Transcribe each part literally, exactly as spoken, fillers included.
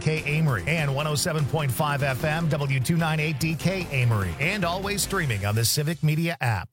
K Amory and one oh seven point five F M W two ninety-eight D K Amory, and always streaming on the Civic Media app.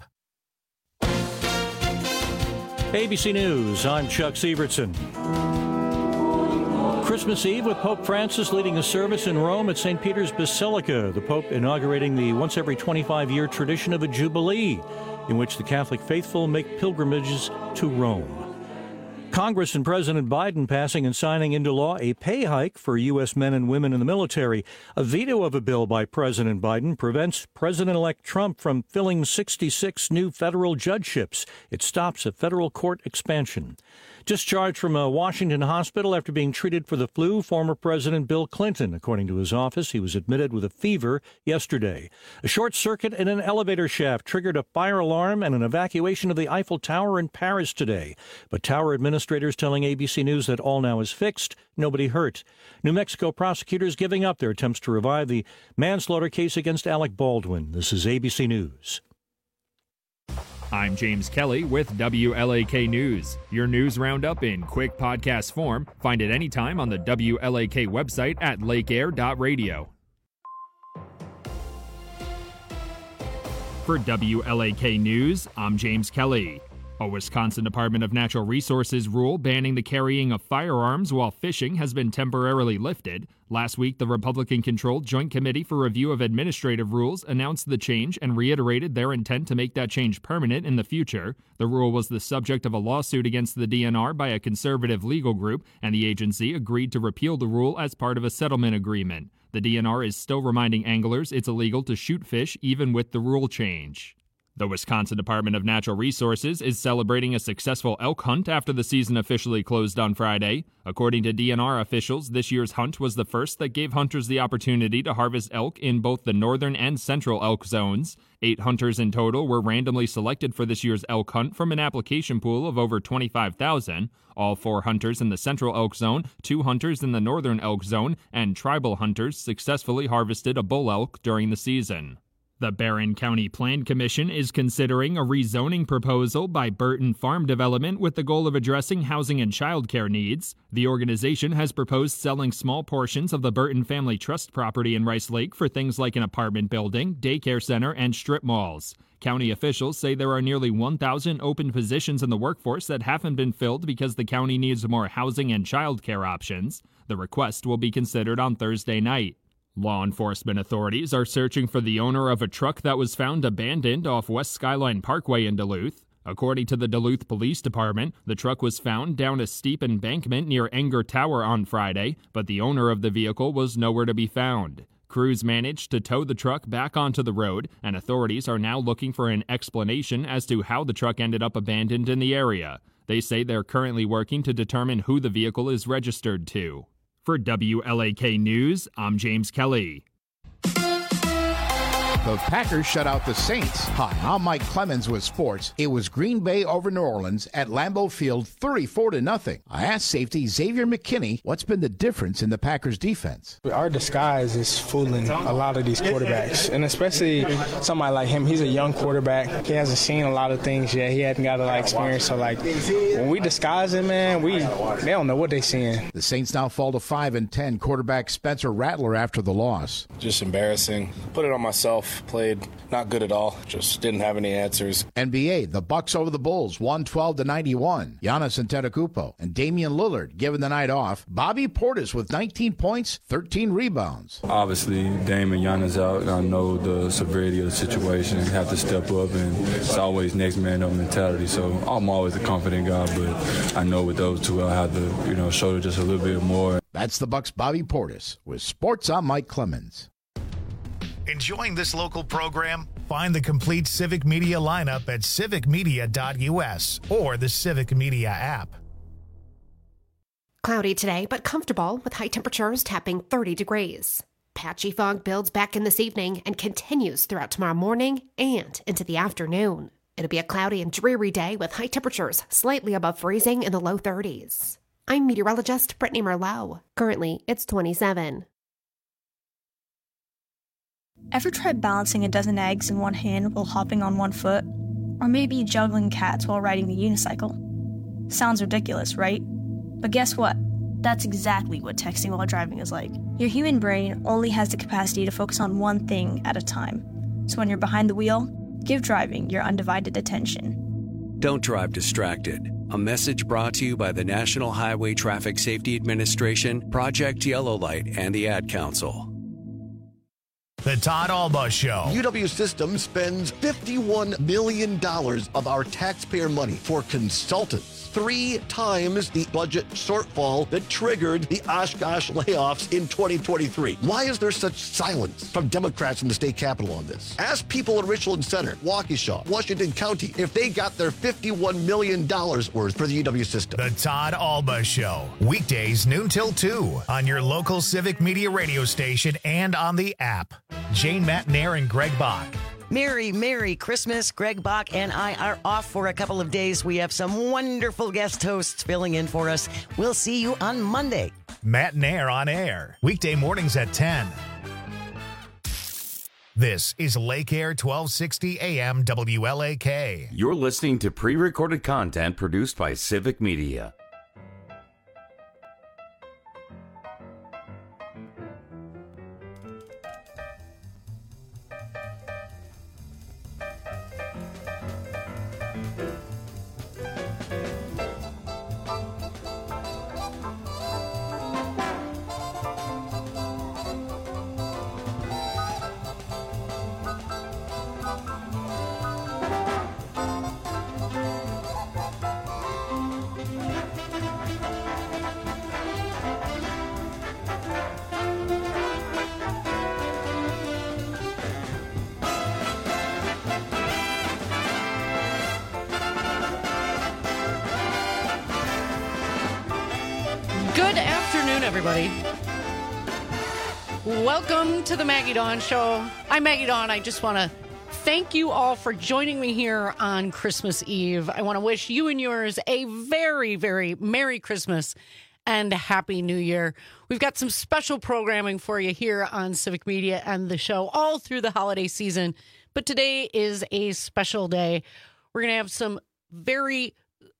A B C News, I'm Chuck Sievertson. Christmas Eve with Pope Francis leading a service in Rome at Saint Peter's Basilica. The Pope inaugurating the once every twenty-five year tradition of a Jubilee, in which the Catholic faithful make pilgrimages to Rome. Congress and President Biden passing and signing into law a pay hike for U S men and women in the military. A veto of a bill by President Biden prevents President-elect Trump from filling sixty-six new federal judgeships. It stops a federal court expansion. Discharged from a Washington hospital after being treated for the flu, former President Bill Clinton. According to his office, he was admitted with a fever yesterday. A short circuit in an elevator shaft triggered a fire alarm and an evacuation of the Eiffel Tower in Paris today. But tower administrators telling A B C News that all now is fixed, nobody hurt. New Mexico prosecutors giving up their attempts to revive the manslaughter case against Alec Baldwin. This is A B C News. I'm James Kelly with W L A K News. Your news roundup in quick podcast form. Find it anytime on the W L A K website at lake air dot radio. For W L A K News, I'm James Kelly. A Wisconsin Department of Natural Resources rule banning the carrying of firearms while fishing has been temporarily lifted. Last week, the Republican-controlled Joint Committee for Review of Administrative Rules announced the change and reiterated their intent to make that change permanent in the future. The rule was the subject of a lawsuit against the D N R by a conservative legal group, and the agency agreed to repeal the rule as part of a settlement agreement. The D N R is still reminding anglers it's illegal to shoot fish even with the rule change. The Wisconsin Department of Natural Resources is celebrating a successful elk hunt after the season officially closed on Friday. According to D N R officials, this year's hunt was the first that gave hunters the opportunity to harvest elk in both the northern and central elk zones. Eight hunters in total were randomly selected for this year's elk hunt from an application pool of over twenty-five thousand. All four hunters in the central elk zone, two hunters in the northern elk zone, and tribal hunters successfully harvested a bull elk during the season. The Barron County Plan Commission is considering a rezoning proposal by Burton Farm Development with the goal of addressing housing and childcare needs. The organization has proposed selling small portions of the Burton Family Trust property in Rice Lake for things like an apartment building, daycare center, and strip malls. County officials say there are nearly one thousand open positions in the workforce that haven't been filled because the county needs more housing and childcare options. The request will be considered on Thursday night. Law enforcement authorities are searching for the owner of a truck that was found abandoned off West Skyline Parkway in Duluth. According to the Duluth Police Department, the truck was found down a steep embankment near Enger Tower on Friday, but the owner of the vehicle was nowhere to be found. Crews managed to tow the truck back onto the road, and authorities are now looking for an explanation as to how the truck ended up abandoned in the area. They say they're currently working to determine who the vehicle is registered to. For W L A K News, I'm James Kelly. The Packers shut out the Saints. Hi, I'm Mike Clemens with sports. It was Green Bay over New Orleans at Lambeau Field, thirty-four to nothing. I asked safety Xavier McKinney what's been the difference in the Packers defense. Our disguise is fooling a lot of these quarterbacks, and especially somebody like him. He's a young quarterback. He hasn't seen a lot of things yet. He hasn't got a lot of experience. So, like, when we disguise him, man, we they don't know what they're seeing. The Saints now fall to five and ten. Quarterback Spencer Rattler after the loss. Just embarrassing. Put it on myself. Played not good at all. Just didn't have any answers. N B A, the Bucks over the Bulls, one twelve to ninety-one. Giannis Antetokounmpo and Damian Lillard giving the night off. Bobby Portis with nineteen points, thirteen rebounds. Obviously, Dame and Giannis out. I know the severity of the situation. Have to step up, and it's always next man up mentality. So I'm always a confident guy, but I know with those two, I'll have to, you know, shoulder just a little bit more. That's the Bucks' Bobby Portis. With sports, I'm Mike Clemens. Enjoying this local program? Find the complete Civic Media lineup at civic media dot u s or the Civic Media app. Cloudy today, but comfortable with high temperatures tapping thirty degrees. Patchy fog builds back in this evening and continues throughout tomorrow morning and into the afternoon. It'll be a cloudy and dreary day with high temperatures slightly above freezing in the low thirties. I'm meteorologist Brittany Merlot. Currently, it's twenty-seven. Ever tried balancing a dozen eggs in one hand while hopping on one foot? Or maybe juggling cats while riding the unicycle? Sounds ridiculous, right? But guess what? That's exactly what texting while driving is like. Your human brain only has the capacity to focus on one thing at a time. So when you're behind the wheel, give driving your undivided attention. Don't drive distracted. A message brought to you by the National Highway Traffic Safety Administration, Project Yellow Light, and the Ad Council. The Todd Alba Show. U W Systems spends fifty-one million dollars of our taxpayer money for consultants. Three times the budget shortfall that triggered the Oshkosh layoffs in twenty twenty-three. Why is there such silence from Democrats in the state capitol on this? Ask people in Richland Center, Waukesha, Washington County if they got their fifty-one million dollars worth for the U W system. The Todd Alba Show. Weekdays noon till two on your local Civic Media radio station and on the app. Jane Matnair and Greg Bach. Merry, Merry Christmas. Greg Bach and I are off for a couple of days. We have some wonderful guest hosts filling in for us. We'll see you on Monday. Matnair on air. Weekday mornings at ten. This is Lake Air twelve sixty A M W L A K. You're listening to pre-recorded content produced by Civic Media. Good afternoon, everybody. Welcome to the Maggie Dawn Show. I'm Maggie Dawn. I just want to thank you all for joining me here on Christmas Eve. I want to wish you and yours a very, very Merry Christmas and Happy New Year. We've got some special programming for you here on Civic Media and the show all through the holiday season. But today is a special day. We're going to have some very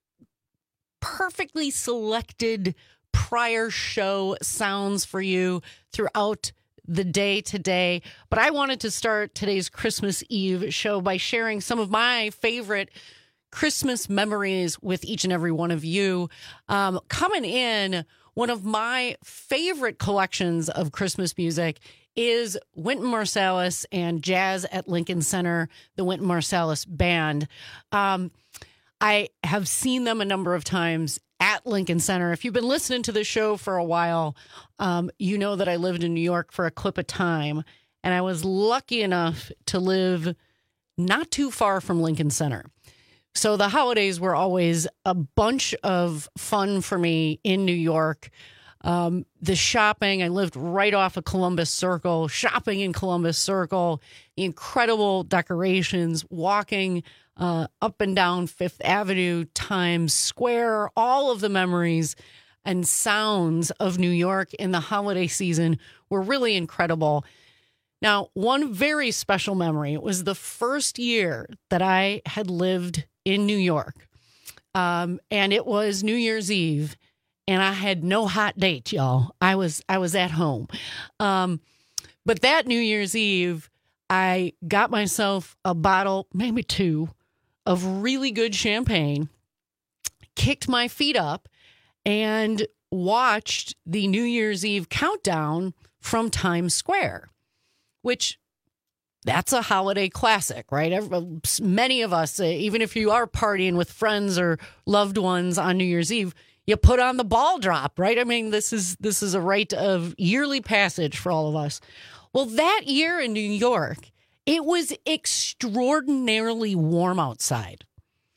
perfectly selected prior show sounds for you throughout the day today. But I wanted to start today's Christmas Eve show by sharing some of my favorite Christmas memories with each and every one of you. Um, coming in, one of my favorite collections of Christmas music is Wynton Marsalis and Jazz at Lincoln Center, the Wynton Marsalis Band. Um, I have seen them a number of times at Lincoln Center. If you've been listening to the show for a while, um, you know that I lived in New York for a clip of time, and I was lucky enough to live not too far from Lincoln Center. So the holidays were always a bunch of fun for me in New York. Um, the shopping, I lived right off of Columbus Circle, shopping in Columbus Circle, the incredible decorations, walking uh, up and down Fifth Avenue, Times Square, all of the memories and sounds of New York in the holiday season were really incredible. Now, one very special memory, it was the first year that I had lived in New York, um, and it was New Year's Eve. And I had no hot date, y'all. I was I was at home. Um, but that New Year's Eve, I got myself a bottle, maybe two, of really good champagne, kicked my feet up, and watched the New Year's Eve countdown from Times Square, which that's a holiday classic, right? Every, many of us, uh, even if you are partying with friends or loved ones on New Year's Eve, you put on the ball drop, right? I mean, this is this is a rite of yearly passage for all of us. Well, that year in New York, it was extraordinarily warm outside.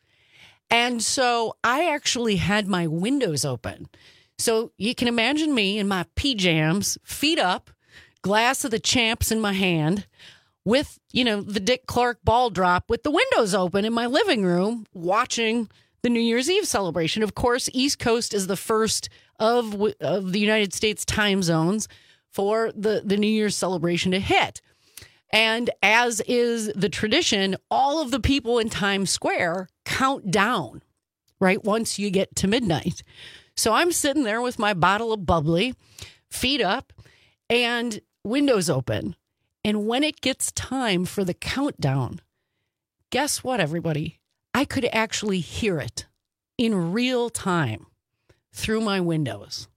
And so I actually had my windows open. So you can imagine me in my P Jams, feet up, glass of the champs in my hand, with, you know, the Dick Clark ball drop with the windows open in my living room, watching the New Year's Eve celebration. Of course, East Coast is the first of of the United States time zones for the, the New Year's celebration to hit. And as is the tradition, all of the people in Times Square count down, right, once you get to midnight. So I'm sitting there with my bottle of bubbly, feet up, and windows open. And when it gets time for the countdown, guess what, everybody? I could actually hear it in real time through my windows.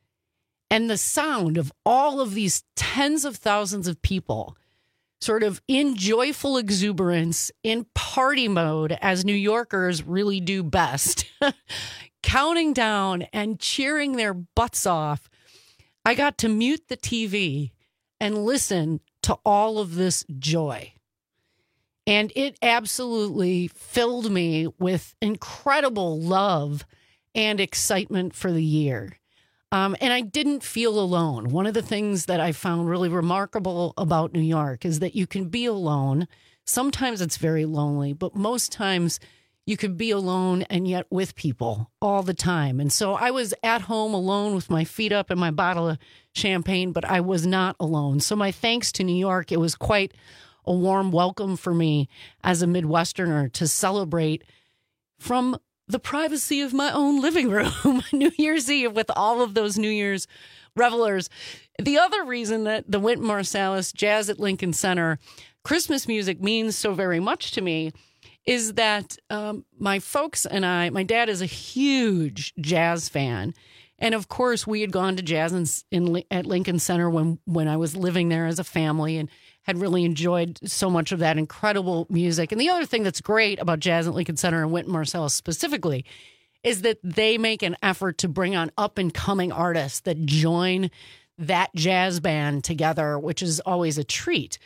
And the sound of all of these tens of thousands of people sort of in joyful exuberance, in party mode, as New Yorkers really do best, counting down and cheering their butts off. I got to mute the T V and listen to all of this joy. And it absolutely filled me with incredible love and excitement for the year. Um, and I didn't feel alone. One of the things that I found really remarkable about New York is that you can be alone. Sometimes it's very lonely, but most times you can be alone and yet with people all the time. And so I was at home alone with my feet up and my bottle of champagne, but I was not alone. So my thanks to New York. It was quite a warm welcome for me as a Midwesterner to celebrate from the privacy of my own living room, New Year's Eve, with all of those New Year's revelers. The other reason that the Wynton Marsalis Jazz at Lincoln Center Christmas music means so very much to me is that um, my folks and I, my dad is a huge jazz fan. And of course, we had gone to jazz in, in, at Lincoln Center when, when I was living there as a family and had really enjoyed so much of that incredible music. And the other thing that's great about Jazz at Lincoln Center and Wynton Marsalis specifically is that they make an effort to bring on up-and-coming artists that join that jazz band together, which is always a treat.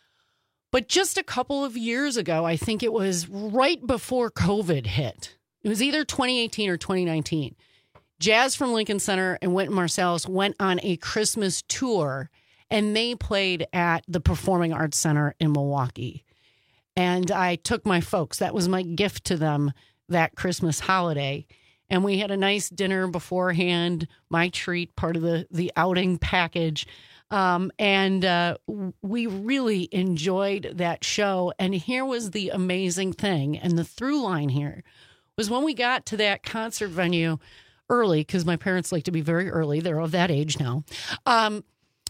But just a couple of years ago, I think it was right before COVID hit. It was either twenty eighteen or twenty nineteen. Jazz from Lincoln Center and Wynton Marsalis went on a Christmas tour, and they played at the Performing Arts Center in Milwaukee. And I took my folks. That was my gift to them that Christmas holiday. And we had a nice dinner beforehand, my treat, part of the, the outing package. Um, and uh, we really enjoyed that show. And here was the amazing thing. And the through line here was when we got to that concert venue early, because my parents like to be very early. They're of that age now. Um,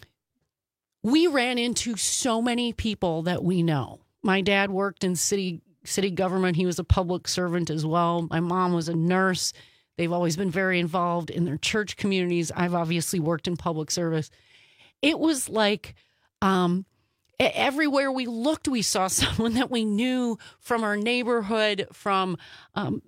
we ran into so many people that we know. My dad worked in city city government. He was a public servant as well. My mom was a nurse. They've always been very involved in their church communities. I've obviously worked in public service. It was like um, everywhere we looked, we saw someone that we knew from our neighborhood, from um,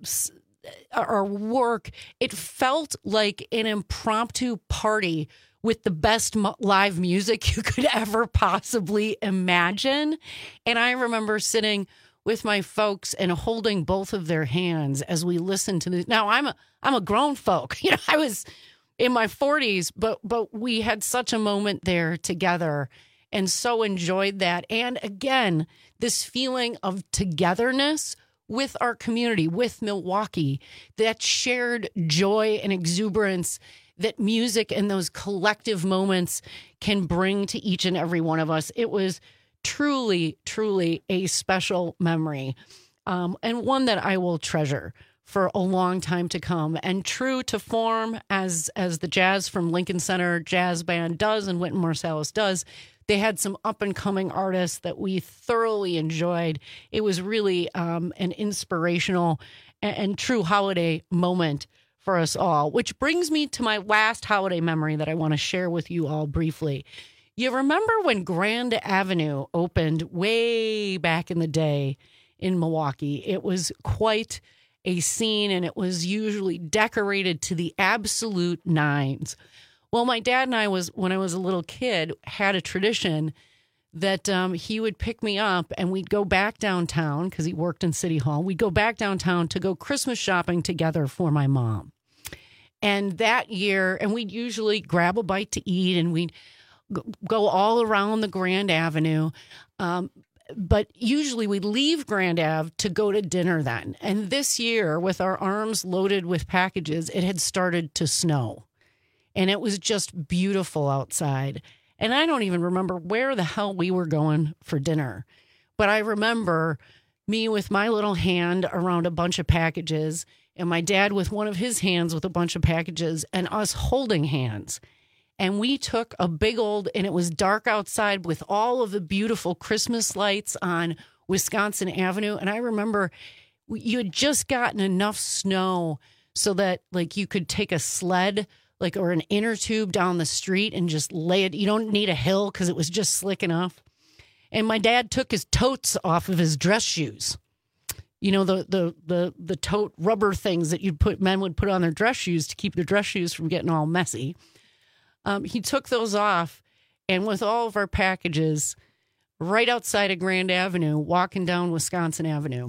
our work. It felt like an impromptu party with the best live music you could ever possibly imagine. And I remember sitting with my folks and holding both of their hands as we listened to this. Now I'm a I'm a grown folk. You know, I was in my forties, but but we had such a moment there together and so enjoyed that. And again, this feeling of togetherness with our community, with Milwaukee, that shared joy and exuberance that music and those collective moments can bring to each and every one of us. It was truly, truly a special memory, um, and one that I will treasure for a long time to come. And true to form, as as the Jazz from Lincoln Center Jazz Band does and Wynton Marsalis does, they had some up-and-coming artists that we thoroughly enjoyed. It was really um, an inspirational and, and true holiday moment for us all, which brings me to my last holiday memory that I want to share with you all briefly. You remember when Grand Avenue opened way back in the day in Milwaukee? It was quite a scene, and it was usually decorated to the absolute nines. Well, my dad and I, was when I was a little kid, had a tradition that um, he would pick me up and we'd go back downtown because he worked in City Hall. We'd go back downtown to go Christmas shopping together for my mom. And that year, and we'd usually grab a bite to eat and we'd go all around the Grand Avenue. Um, but usually we'd leave Grand Ave to go to dinner then. And this year, with our arms loaded with packages, it had started to snow. And it was just beautiful outside. And I don't even remember where the hell we were going for dinner. But I remember me with my little hand around a bunch of packages and my dad with one of his hands with a bunch of packages and us holding hands. And we took a big old, and it was dark outside with all of the beautiful Christmas lights on Wisconsin Avenue. And I remember you had just gotten enough snow so that like you could take a sled like or an inner tube down the street and just lay it. You don't need a hill because it was just slick enough. And my dad took his totes off of his dress shoes. You know, the the the the tote rubber things that you'd put men would put on their dress shoes to keep their dress shoes from getting all messy. Um, he took those off, and with all of our packages, right outside of Grand Avenue, walking down Wisconsin Avenue,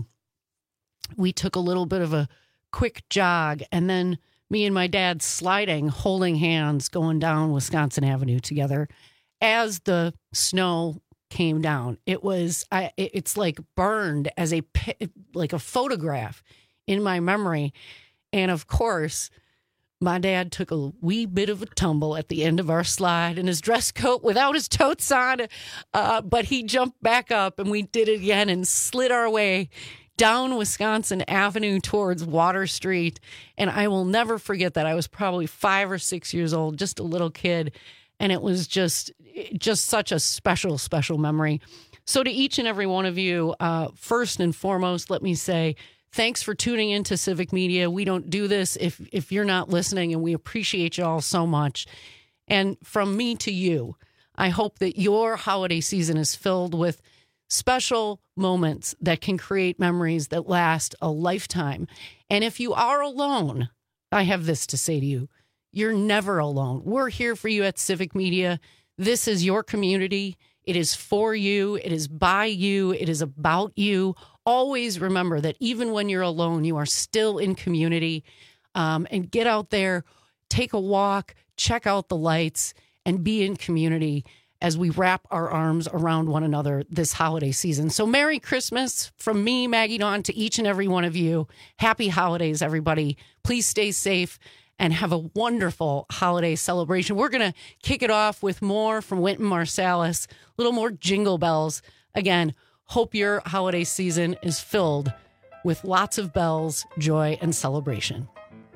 we took a little bit of a quick jog, and then me and my dad sliding, holding hands, going down Wisconsin Avenue together as the snow came down. It was, I, it's like burned as a, like a photograph in my memory. And of course, my dad took a wee bit of a tumble at the end of our slide in his dress coat without his totes on. Uh, but he jumped back up and we did it again and slid our way down Wisconsin Avenue towards Water Street. And I will never forget that. I was probably five or six years old, just a little kid. And it was just, just such a special, special memory. So to each and every one of you, uh, first and foremost, let me say, thanks for tuning into Civic Media. We don't do this if if you're not listening, and we appreciate you all so much. And from me to you, I hope that your holiday season is filled with special moments that can create memories that last a lifetime. And if you are alone, I have this to say to you. You're never alone. We're here for you at Civic Media. This is your community. It is for you. It is by you. It is about you. Always remember that even when you're alone, you are still in community. Um, and get out there, take a walk, check out the lights, and be in community as we wrap our arms around one another this holiday season. So Merry Christmas from me, Maggie Dawn, to each and every one of you. Happy holidays, everybody. Please stay safe and have a wonderful holiday celebration. We're going to kick it off with more from Wynton Marsalis, a little more jingle bells. Again, hope your holiday season is filled with lots of bells, joy, and celebration.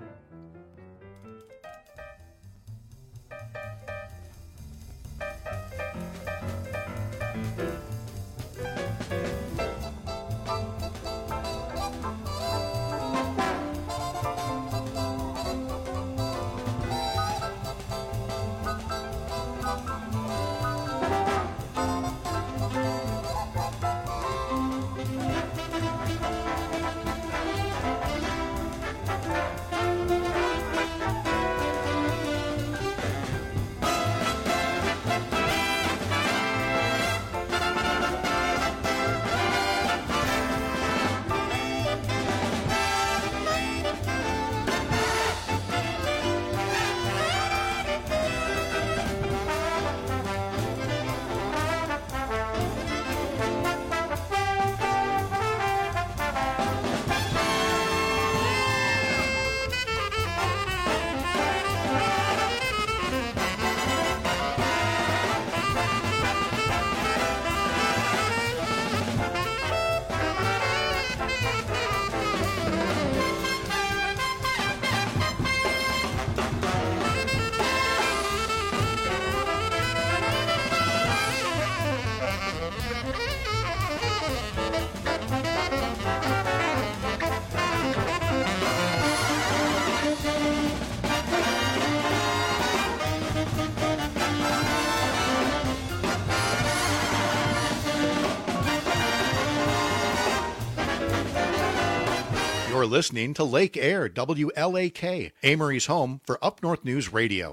You're listening to Lake Air, W L A K, Amory's home for Up North News Radio.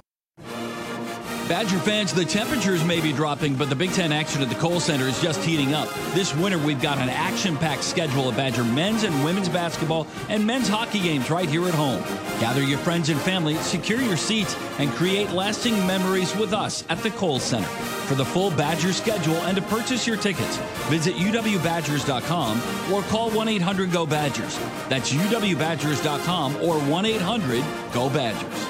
Badger fans, the temperatures may be dropping, but the Big Ten action at the Kohl Center is just heating up. This winter, we've got an action-packed schedule of Badger men's and women's basketball and men's hockey games right here at home. Gather your friends and family, secure your seats, and create lasting memories with us at the Kohl Center. For the full Badger schedule and to purchase your tickets, visit U W Badgers dot com or call one eight hundred go Badgers. That's U W Badgers dot com or one eight hundred go Badgers.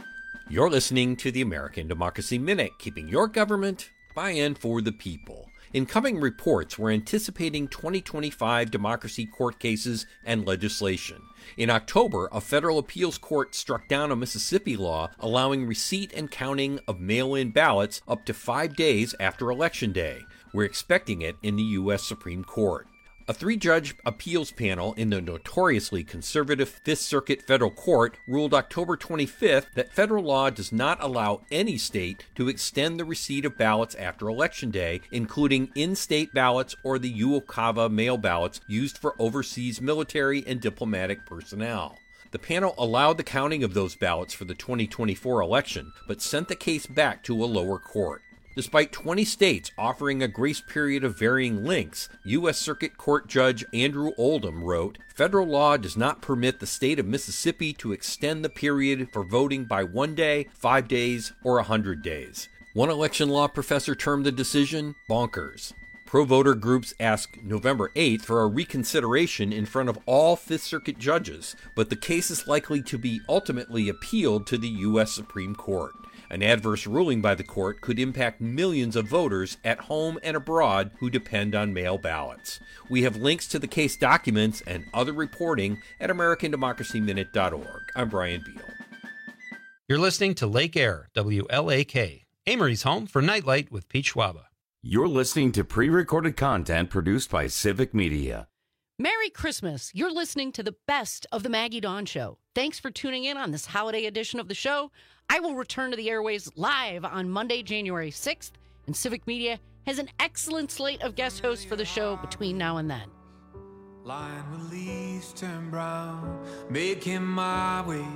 You're listening to the American Democracy Minute, keeping your government by and for the people. In coming reports, we're anticipating twenty twenty-five democracy court cases and legislation. In October, a federal appeals court struck down a Mississippi law allowing receipt and counting of mail-in ballots up to five days after Election Day. We're expecting it in the U S Supreme Court. A three-judge appeals panel in the notoriously conservative Fifth Circuit Federal Court ruled October twenty-fifth that federal law does not allow any state to extend the receipt of ballots after Election Day, including in-state ballots or the UOCAVA mail ballots used for overseas military and diplomatic personnel. The panel allowed the counting of those ballots for the twenty twenty-four election, but sent the case back to a lower court. Despite twenty states offering a grace period of varying lengths, U S Circuit Court Judge Andrew Oldham wrote, "Federal law does not permit the state of Mississippi to extend the period for voting by one day, five days, or a hundred days." One election law professor termed the decision bonkers. Pro-voter groups asked November eighth for a reconsideration in front of all Fifth Circuit judges, but the case is likely to be ultimately appealed to the U S Supreme Court. An adverse ruling by the court could impact millions of voters at home and abroad who depend on mail ballots. We have links to the case documents and other reporting at American Democracy Minute dot org. I'm Brian Beal. You're listening to Lake Air, W L A K, Amory's home for Nightlight with Pete Schwaba. You're listening to pre-recorded content produced by Civic Media. Merry Christmas. You're listening to the best of the Maggie Dawn Show. Thanks for tuning in on this holiday edition of the show. I will return to the airways live on Monday, January sixth, and Civic Media has an excellent slate of guest hosts for the show between now and then. Lying with leaves turn brown, making my way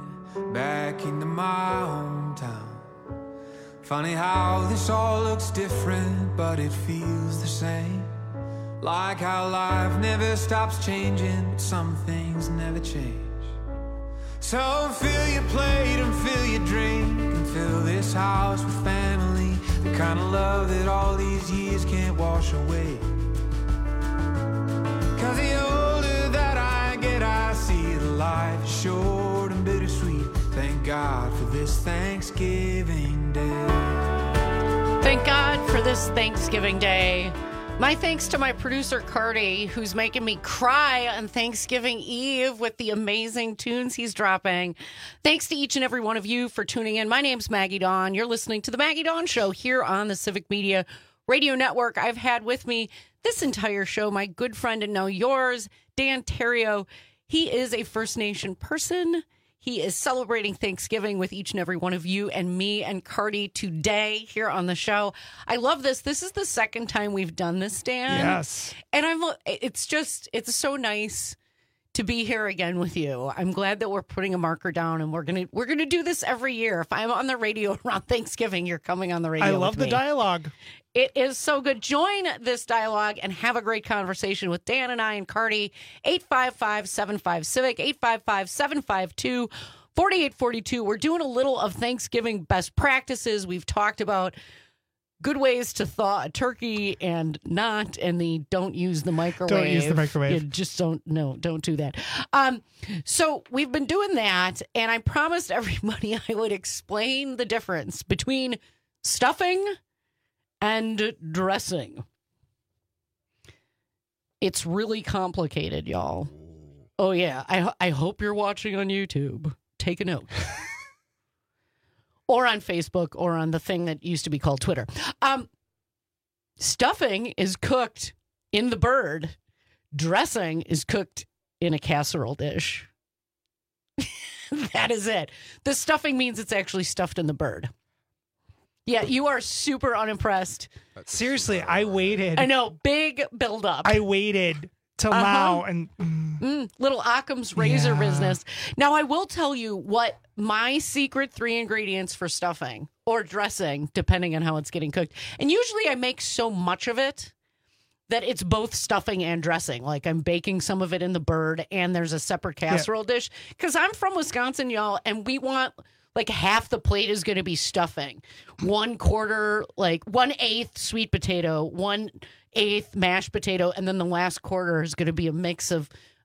back into my hometown. Funny how this all looks different, but it feels the same. Like how life never stops changing, but some things never change. So fill your plate and fill your drink and fill this house with family, the kind of love that all these years can't wash away. Cause the older that I get, I see that life is short and bittersweet. Thank God for this Thanksgiving Day. Thank God for this Thanksgiving Day. My thanks to my producer, Cardi, who's making me cry on Thanksgiving Eve with the amazing tunes he's dropping. Thanks to each and every one of you for tuning in. My name's Maggie Dawn. You're listening to The Maggie Dawn Show here on the Civic Media Radio Network. I've had with me this entire show my good friend and now yours, Dan Terrio. He is a First Nation person. He is celebrating Thanksgiving with each and every one of you and me and Cardi today here on the show. I love this. This is the second time we've done this, Dan. Yes. And I'm. It's just, it's so nice to be here again with you. I'm glad that we're putting a marker down and we're going to we're gonna do this every year. If I'm on the radio around Thanksgiving, you're coming on the radio. I love with the me. dialogue. It is so good. Join this dialogue and have a great conversation with Dan and I and Cardi. eight five five, seven five, CIVIC, eight five five, seven five two, four eight four two. We're doing a little of Thanksgiving best practices. We've talked about good ways to thaw a turkey and not, and the don't use the microwave. Don't use the microwave. You just don't, no, don't do that. Um, so we've been doing that, and I promised everybody I would explain the difference between stuffing and dressing. It's really complicated, y'all. Oh, yeah. I I hope you're watching on YouTube. Take a note. Or on Facebook, or on the thing that used to be called Twitter. Um, stuffing is cooked in the bird. Dressing is cooked in a casserole dish. That is it. The stuffing means it's actually stuffed in the bird. Yeah, you are super unimpressed. Seriously, I waited. I know, big buildup. I waited till Uh-huh. now. and mm. Mm, little Occam's razor Yeah. business. Now, I will tell you what my secret three ingredients for stuffing or dressing, depending on how it's getting cooked. And usually I make so much of it that it's both stuffing and dressing. Like I'm baking some of it in the bird and there's a separate casserole yeah. dish. Because I'm from Wisconsin, y'all, and we want... like half the plate is going to be stuffing. One quarter, like one eighth sweet potato, one eighth mashed potato, and then the last quarter is going to be a mix of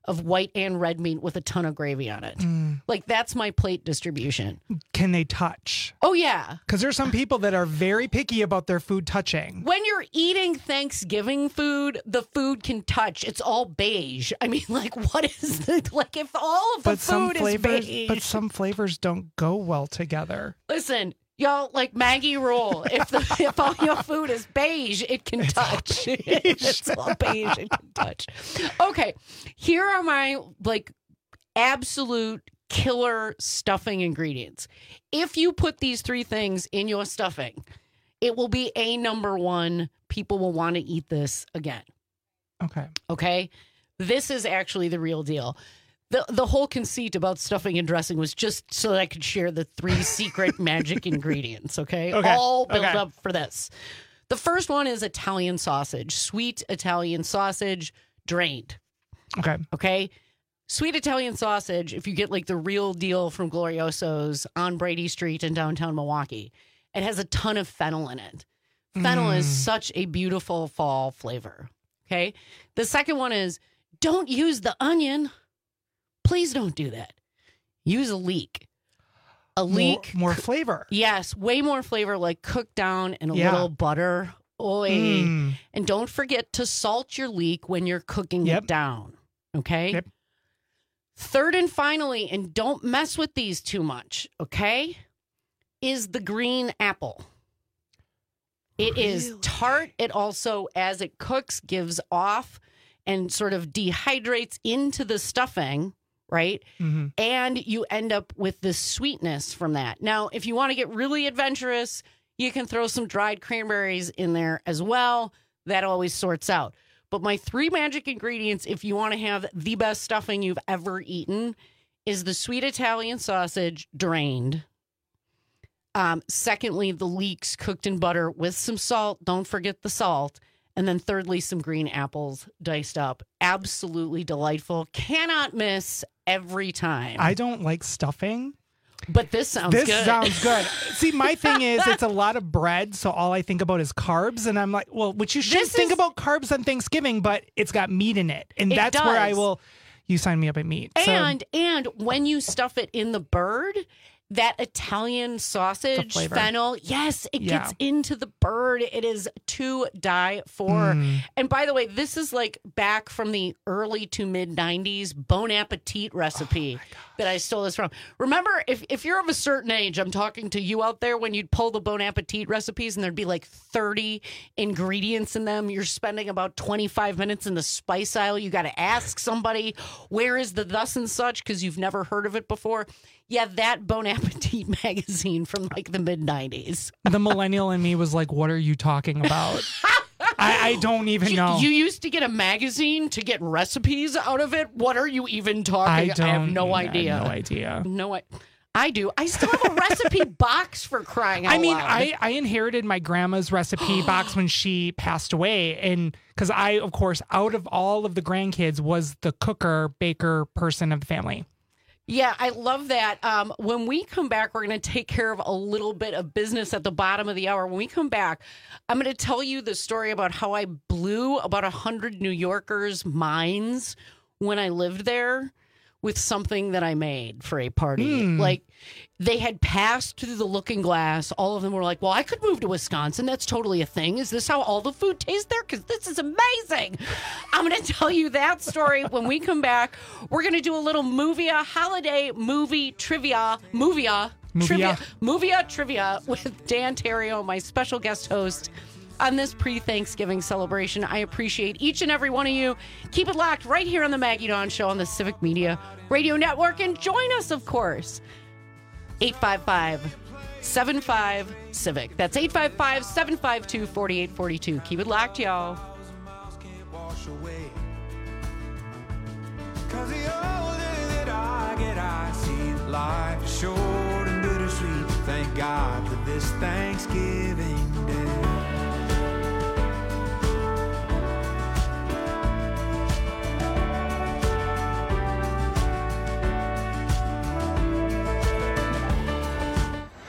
of white and red meat with a ton of gravy on it. Mm. Like, that's my plate distribution. Can they touch? Oh, yeah. Because there's some people that are very picky about their food touching. When you're eating Thanksgiving food, the food can touch. It's all beige. I mean, like, what is the, like, if all of the But some food flavors, is beige. but some flavors don't go well together. Listen, y'all, like Maggie Rule, if the if all your food is beige, it can It's touch. all beige. It's all beige, it can touch. Okay, here are my, like, absolute killer stuffing ingredients. If you put these three things in your stuffing, it will be a number one. People will want to eat this again. Okay. Okay? This is actually the real deal. The the whole conceit about stuffing and dressing was just so that I could share the three secret magic ingredients, okay? Okay. All built Okay. up for this. The first one is Italian sausage, sweet Italian sausage, drained. Okay. Okay? Sweet Italian sausage, if you get like the real deal from Glorioso's on Brady Street in downtown Milwaukee, it has a ton of fennel in it. Fennel Mm. is such a beautiful fall flavor. Okay? The second one is don't use the onion. Please don't do that. Use a leek. A leek. More, more flavor. Yes, way more flavor, like cooked down in a Yeah. little butter. Oy. Mm. And don't forget to salt your leek when you're cooking Yep. it down. Okay? Yep. Third and finally, and don't mess with these too much, okay, is the green apple. It is tart. It also, as it cooks, gives off and sort of dehydrates into the stuffing, right? Mm-hmm. And you end up with this sweetness from that. Now, if you want to get really adventurous, you can throw some dried cranberries in there as well. That always sorts out. But my three magic ingredients, if you want to have the best stuffing you've ever eaten, is the sweet Italian sausage drained. Um, secondly, the leeks cooked in butter with some salt. Don't forget the salt. And then thirdly, some green apples diced up. Absolutely delightful. Cannot miss every time. I don't like stuffing. But this sounds this good. sounds good. See, my thing is it's a lot of bread, so all I think about is carbs. And I'm like, well, which you should This think is- about carbs on Thanksgiving, but it's got meat in it. And It that's where I does. will, you sign me up at meat. So- And and when you stuff it in the bird, that Italian sausage flavor. fennel, yes, it Yeah. gets into the bird. It is to die for. Mm. And by the way, this is like back from the early to mid nineties Bon Appetit recipe Oh that I stole this from. Remember, if, if you're of a certain age, I'm talking to you out there, when you'd pull the Bon Appetit recipes and there'd be like thirty ingredients in them. You're spending about twenty-five minutes in the spice aisle. You got to ask somebody, where is the thus and such? Because you've never heard of it before. Yeah, that Bon Appetit magazine from like the mid nineties. the millennial in me was like, what are you talking about? I, I don't even You, know. you used to get a magazine to get recipes out of it. What are you even I talking? don't. I have no I have idea. no idea. No, I, I do. I still have a recipe box for crying out I mean, loud. I, I inherited my grandma's recipe box when she passed away. And because I, of course, out of all of the grandkids, was the cooker, baker person of the family. Yeah, I love that. Um, when we come back, we're going to take care of a little bit of business at the bottom of the hour. When we come back, I'm going to tell you the story about how I blew about one hundred New Yorkers' minds when I lived there with something that I made for a party. Hmm. Like, they had passed through the looking glass. All of them were like, well, I could move to Wisconsin. That's totally a thing. Is this how all the food tastes there? Because this is amazing. I'm going to tell you that story when we come back. We're going to do a little movia, holiday movie trivia, movia, Movia. trivia, movia trivia with Dan Terrio, my special guest host on this pre-Thanksgiving celebration. I appreciate each and every one of you. Keep it locked right here on the Maggie Dawn Show on the Civic Media Radio Network. And join us, of course, eight five five, seven five, CIVIC. That's eight five five, seven five two, four eight four two. Keep it locked, y'all. Cause the older that I get, I see that life is short and bittersweet. Thank God for this Thanksgiving Day.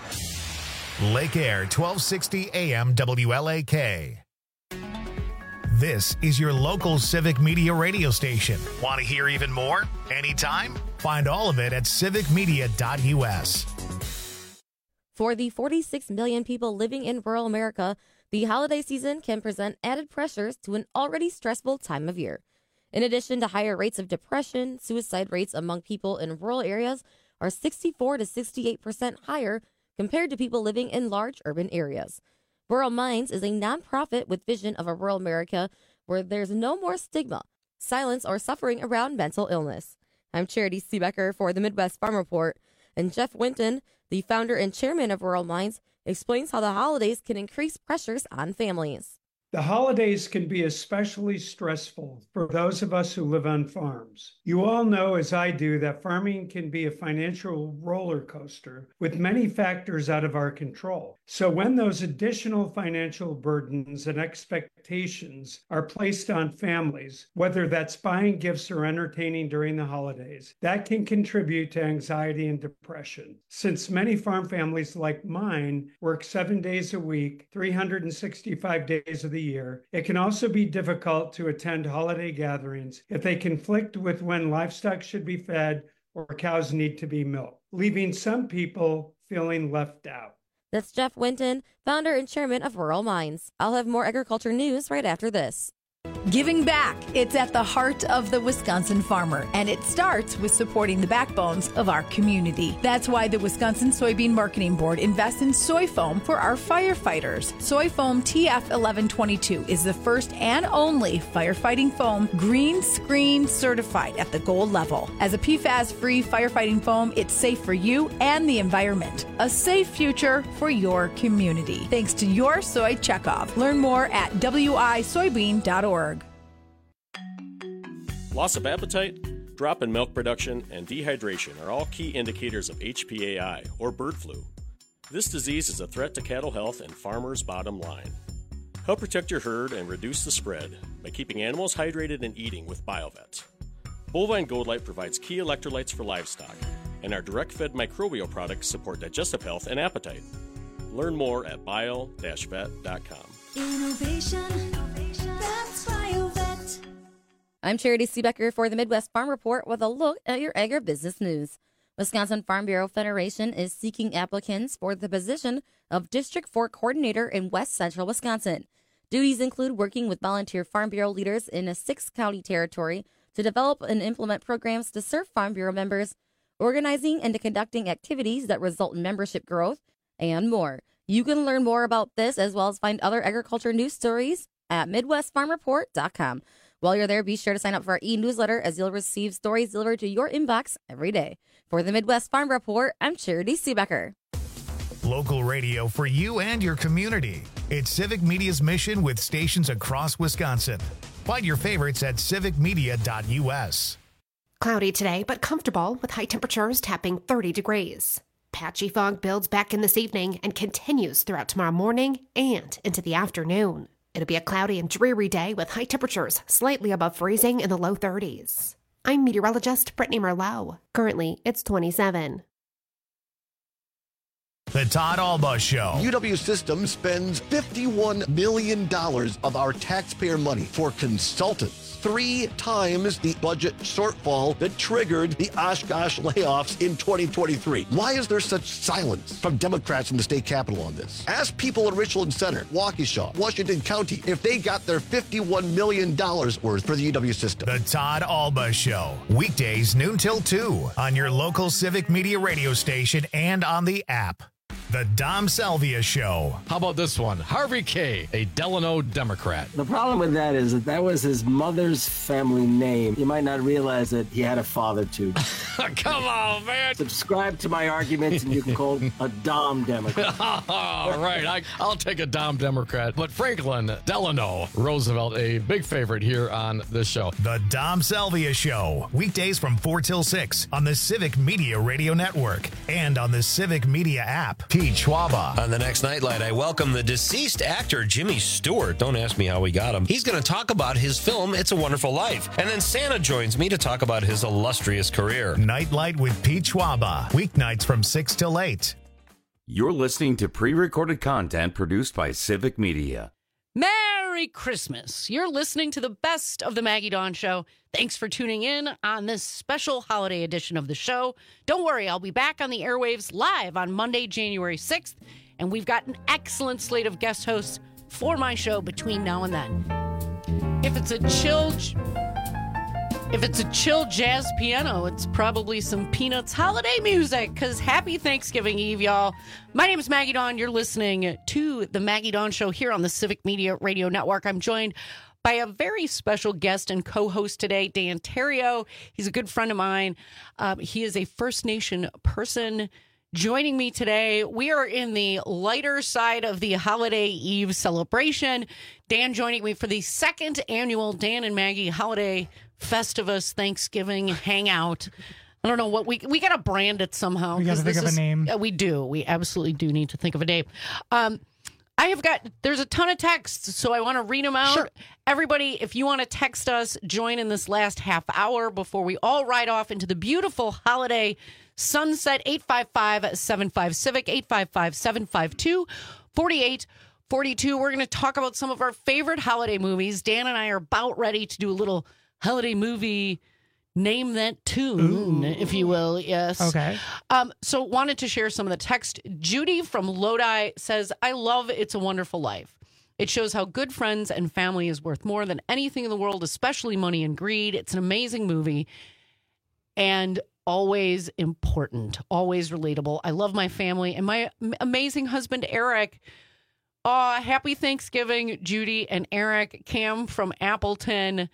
Lake Air, twelve sixty A M W L A K. This is your local Civic Media radio station. Want to hear even more? Anytime? Find all of it at civic media dot U S. For the forty-six million people living in rural America, the holiday season can present added pressures to an already stressful time of year. In addition to higher rates of depression, suicide rates among people in rural areas are sixty-four to sixty-eight percent higher compared to people living in large urban areas. Rural Minds is a nonprofit with vision of a rural America where there's no more stigma, silence, or suffering around mental illness. I'm Charity Seebecker for the Midwest Farm Report, and Jeff Winton, the founder and chairman of Rural Minds, explains how the holidays can increase pressures on families. The holidays can be especially stressful for those of us who live on farms. You all know, as I do, that farming can be a financial roller coaster with many factors out of our control. So when those additional financial burdens and expectations are placed on families, whether that's buying gifts or entertaining during the holidays, that can contribute to anxiety and depression. Since many farm families like mine work seven days a week, three hundred sixty-five days of the year, it can also be difficult to attend holiday gatherings if they conflict with when livestock should be fed or cows need to be milked, leaving some people feeling left out. That's Jeff Winton, founder and chairman of Rural Minds. I'll have more agriculture news right after this. Giving back. It's at the heart of the Wisconsin farmer, and it starts with supporting the backbones of our community. That's why the Wisconsin Soybean Marketing Board invests in soy foam for our firefighters. Soy foam T F eleven twenty-two is the first and only firefighting foam green screen certified at the gold level. As a P FAS-free firefighting foam, it's safe for you and the environment. A safe future for your community. Thanks to your soy checkoff. Learn more at w i soybean dot org. Loss of appetite, drop in milk production, and dehydration are all key indicators of H P A I, or bird flu. This disease is a threat to cattle health and farmers' bottom line. Help protect your herd and reduce the spread by keeping animals hydrated and eating with BioVet. Bovine Gold Light provides key electrolytes for livestock, and our direct-fed microbial products support digestive health and appetite. Learn more at bio dash vet dot com. Innovation, that's BioVet. I'm Charity Seebecker for the Midwest Farm Report with a look at your agribusiness news. Wisconsin Farm Bureau Federation is seeking applicants for the position of District four Coordinator in West Central Wisconsin. Duties include working with volunteer Farm Bureau leaders in a six-county territory to develop and implement programs to serve Farm Bureau members, organizing and conducting activities that result in membership growth, and more. You can learn more about this as well as find other agriculture news stories at midwest farm report dot com. While you're there, be sure to sign up for our e-newsletter as you'll receive stories delivered to your inbox every day. For the Midwest Farm Report, I'm Charity Seebecker. Local radio for you and your community. It's Civic Media's mission with stations across Wisconsin. Find your favorites at civic media dot U S. Cloudy today, but comfortable with high temperatures tapping thirty degrees. Patchy fog builds back in this evening and continues throughout tomorrow morning and into the afternoon. It'll be a cloudy and dreary day with high temperatures slightly above freezing in the low thirties. I'm meteorologist Brittany Merlot. Currently, it's twenty-seven. The Todd Alba Show. U W Systems spends fifty-one million dollars of our taxpayer money for consultants. Three times the budget shortfall that triggered the Oshkosh layoffs in twenty twenty-three. Why is there such silence from Democrats in the state capitol on this? Ask people in Richland Center, Waukesha, Washington County if they got their fifty-one million dollars worth for the U W system. The Todd Alba Show. Weekdays noon till two on your local Civic Media radio station and on the app. The Dom Salvia Show. How about this one? Harvey K., a Delano Democrat. The problem with that is that that was his mother's family name. You might not realize that he had a father, too. Come on, man. Subscribe to my arguments and you can call a Dom Democrat. All right, I, I'll take a Dom Democrat. But Franklin Delano Roosevelt, a big favorite here on this show. The Dom Salvia Show. Weekdays from four till six on the Civic Media Radio Network and on the Civic Media app. Pete Schwaba. On the next Nightlight, I welcome the deceased actor Jimmy Stewart. Don't ask me how we got him. He's going to talk about his film, It's a Wonderful Life. And then Santa joins me to talk about his illustrious career. Nightlight with Pete Schwaba. Weeknights from six till eight. You're listening to pre-recorded content produced by Civic Media. Merry Merry Christmas. You're listening to the best of the Maggie Dawn Show. Thanks for tuning in on this special holiday edition of the show. Don't worry, I'll be back on the airwaves live on Monday, January sixth, and we've got an excellent slate of guest hosts for my show between now and then. If it's a chill... If it's a chill jazz piano, it's probably some Peanuts holiday music, because happy Thanksgiving Eve, y'all. My name is Maggie Dawn. You're listening to the Maggie Dawn Show here on the Civic Media Radio Network. I'm joined by a very special guest and co-host today, Dan Terrio. He's a good friend of mine. Um, he is a First Nation person. Joining me today, we are in the lighter side of the Holiday Eve celebration. Dan joining me for the second annual Dan and Maggie Holiday Festivus Thanksgiving Hangout. I don't know what we we got to brand it somehow. We got to think of is, a name. Uh, we do. We absolutely do need to think of a name. Um, I have got, there's a ton of texts, so I want to read them out. Sure. Everybody, if you want to text us, join in this last half hour before we all ride off into the beautiful holiday sunset. Eight five five, seven five, Civic, eight five five, seven five two, four eight four two. We're going to talk about some of our favorite holiday movies. Dan and I are about ready to do a little holiday movie, name that tune, Ooh. if you will. Yes. Okay. Um, so wanted to share some of the text. Judy from Lodi says, I love It's a Wonderful Life. It shows how good friends and family is worth more than anything in the world, especially money and greed. It's an amazing movie and always important, always relatable. I love my family and my amazing husband, Eric. Uh, happy Thanksgiving, Judy and Eric. Cam from Appleton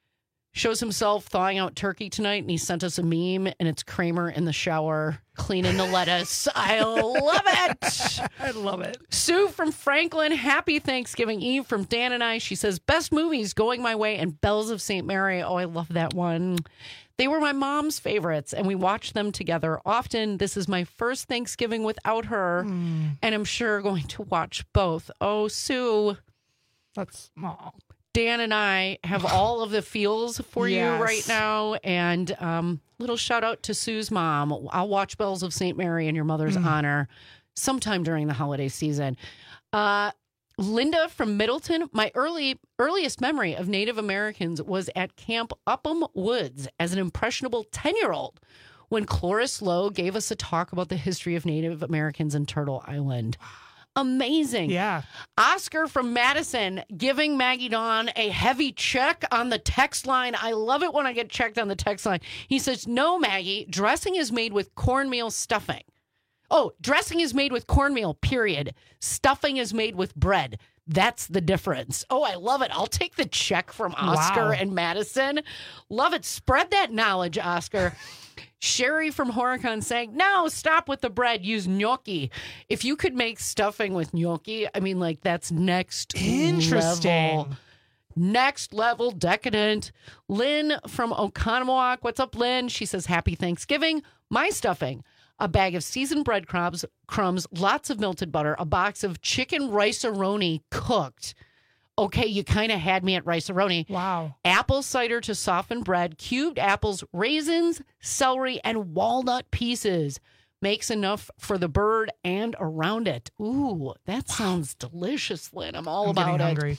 shows himself thawing out turkey tonight, and he sent us a meme, and it's Kramer in the shower cleaning the lettuce. I love it. I love it. Sue from Franklin, happy Thanksgiving Eve from Dan and I. She says, best movies, Going My Way and Bells of Saint Mary. Oh, I love that one. They were my mom's favorites, and we watched them together often. This is my first Thanksgiving without her, mm. and I'm sure going to watch both. Oh, Sue. That's small. Dan and I have all of the feels for yes. you right now. And um, little shout out to Sue's mom. I'll watch Bells of Saint Mary in your mother's mm. honor sometime during the holiday season. Uh, Linda from Middleton. My early earliest memory of Native Americans was at Camp Upham Woods as an impressionable ten-year-old when Cloris Lowe gave us a talk about the history of Native Americans in Turtle Island. Amazing. Yeah. Oscar from Madison giving Maggie Dawn a heavy check on the text line. I love it when I get checked on the text line. He says, no, Maggie, dressing is made with cornmeal stuffing. Oh, dressing is made with cornmeal, period. Stuffing is made with bread. That's the difference. Oh, I love it. I'll take the check from Oscar wow. and Madison. Love it. Spread that knowledge, Oscar. Sherry from Horicon saying, no, stop with the bread. Use gnocchi. If you could make stuffing with gnocchi, I mean, like, that's next Interesting. level. Next level decadent. Lynn from Oconomowoc. What's up, Lynn? She says, happy Thanksgiving. My stuffing. A bag of seasoned breadcrumbs, crumbs, lots of melted butter, a box of chicken rice-a-roni cooked. Okay, you kind of had me at rice-a-roni. Wow. Apple cider to soften bread, cubed apples, raisins, celery, and walnut pieces. Makes enough for the bird and around it. Ooh, that wow. sounds delicious, Lynn. I'm all I'm about getting it. Hungry.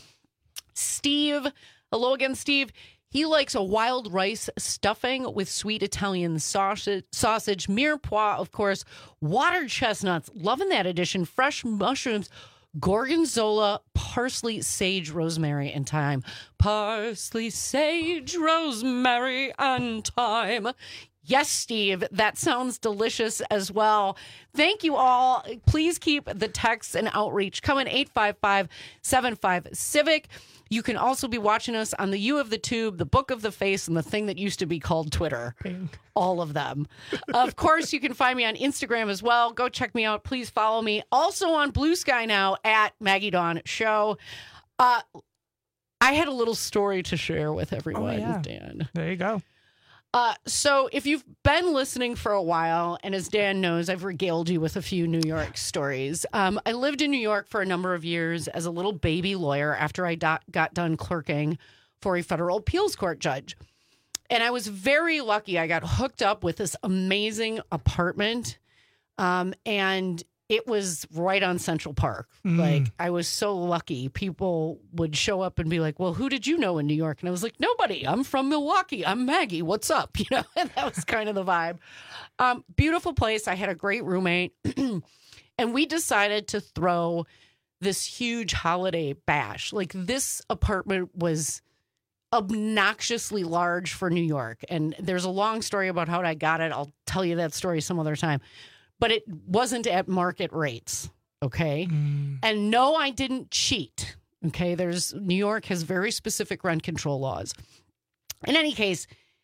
Steve, hello again, Steve. He likes a wild rice stuffing with sweet Italian sausage, sausage, mirepoix, of course, water chestnuts. Loving that addition. Fresh mushrooms, gorgonzola, parsley, sage, rosemary, and thyme. Parsley, sage, rosemary, and thyme. Yes, Steve, that sounds delicious as well. Thank you all. Please keep the texts and outreach coming. eight five five, seven five, Civic. You can also be watching us on the U of the Tube, the Book of the Face, and the thing that used to be called Twitter. All of them. Of course, you can find me on Instagram as well. Go check me out. Please follow me. Also on Blue Sky now at Maggie Dawn Show. Uh, I had a little story to share with everyone, oh, yeah. Dan. There you go. Uh, so if you've been listening for a while, and as Dan knows, I've regaled you with a few New York stories. Um, I lived in New York for a number of years as a little baby lawyer after I do- got done clerking for a federal appeals court judge. And I was very lucky. I got hooked up with this amazing apartment. Um, and it was right on Central Park. Mm. Like, I was so lucky. People would show up and be like, well, who did you know in New York? And I was like, nobody. I'm from Milwaukee. I'm Maggie. What's up? You know, and that was kind of the vibe. Um, beautiful place. I had a great roommate. And we decided to throw this huge holiday bash. Like, this apartment was obnoxiously large for New York. And there's a long story about how I got it. I'll tell you that story some other time. But it wasn't at market rates, okay? Mm. And no, I didn't cheat, okay? There's New York has very specific rent control laws. In any case,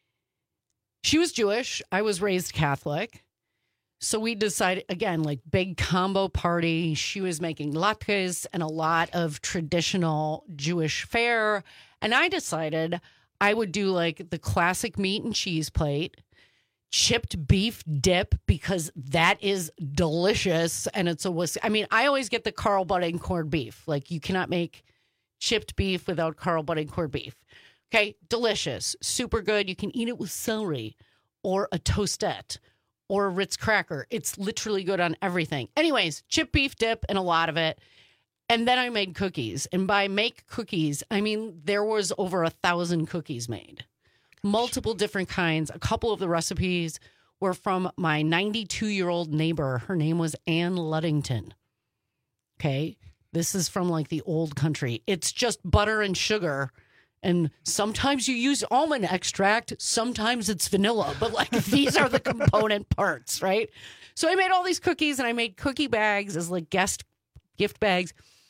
she was Jewish. I was raised Catholic. So we decided, again, like big combo party. She was making latkes and a lot of traditional Jewish fare. And I decided I would do like the classic meat and cheese plate, chipped beef dip, because that is delicious. And it's a whisk. I mean, I always get the Carl Budding corned beef. Like, you cannot make chipped beef without Carl Budding corned beef. Okay, delicious, super good. You can eat it with celery or a toastette or a Ritz cracker. It's literally good on everything. Anyways, chipped beef dip and a lot of it. And then I made cookies. And by make cookies, I mean there was over a thousand cookies made. Multiple different kinds. A couple of the recipes were from my ninety-two-year-old neighbor. Her name was Ann Luddington. Okay? This is from like the old country. It's just butter and sugar. And sometimes you use almond extract. Sometimes it's vanilla. But like these are the component parts, right? So I made all these cookies and I made cookie bags as like guest gift bags.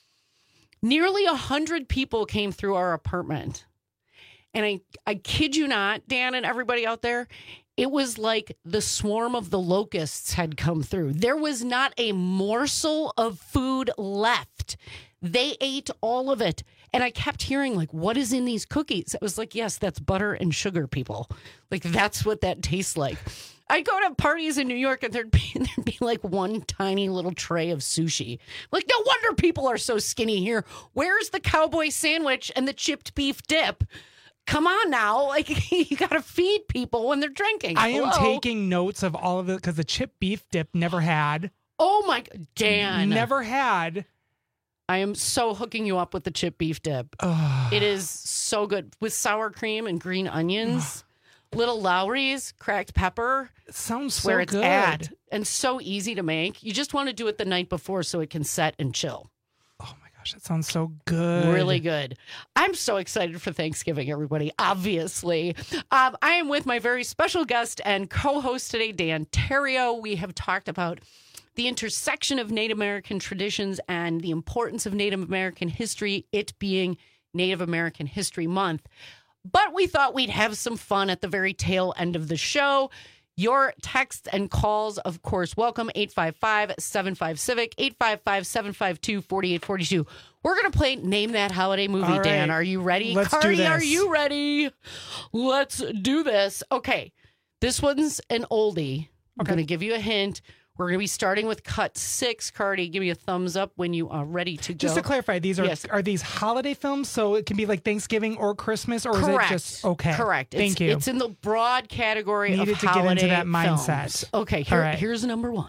Nearly a hundred people came through our apartment. And I, I kid you not, Dan and everybody out there, it was like the swarm of the locusts had come through. There was not a morsel of food left. They ate all of it. And I kept hearing, like, what is in these cookies? I was like, yes, that's butter and sugar, people. Like, that's what that tastes like. I'd go to parties in New York and there'd be, there'd be like one tiny little tray of sushi. Like, no wonder people are so skinny here. Where's the cowboy sandwich and the chipped beef dip? Come on now. Like, you got to feed people when they're drinking. I am Hello? taking notes of all of it because the chipped beef dip never had. Oh, my God. Dan. Never had. I am so hooking you up with the chipped beef dip. Ugh. It is so good with sour cream and green onions, little Lowry's, cracked pepper. It sounds so where it's good. at, and so easy to make. You just want to do it the night before so it can set and chill. Oh my gosh, that sounds so good. Really good. I'm so excited for Thanksgiving, everybody, obviously. Um, I am with my very special guest and co-host today, Dan Terrio. We have talked about the intersection of Native American traditions and the importance of Native American history, it being Native American History Month. But we thought we'd have some fun at the very tail end of the show. Your texts and calls, of course, welcome. eight five five, seven five, CIVIC, eight five five, seven five two, four eight four two. We're going to play Name That Holiday Movie, All right. Dan. Are you ready? Let's Cardi, do this. Are you ready? Let's do this. Okay. This one's an oldie. I'm Okay. going to give you a hint. We're going to be starting with cut six. Cardi, give me a thumbs up when you are ready to go. Just to clarify, these are Yes. are these holiday films? So it can be like Thanksgiving or Christmas, or Correct. is it just okay? Correct. Thank it's, you. It's in the broad category Needed of to get into holiday that mindset. films. Okay, here, All right. here's number one.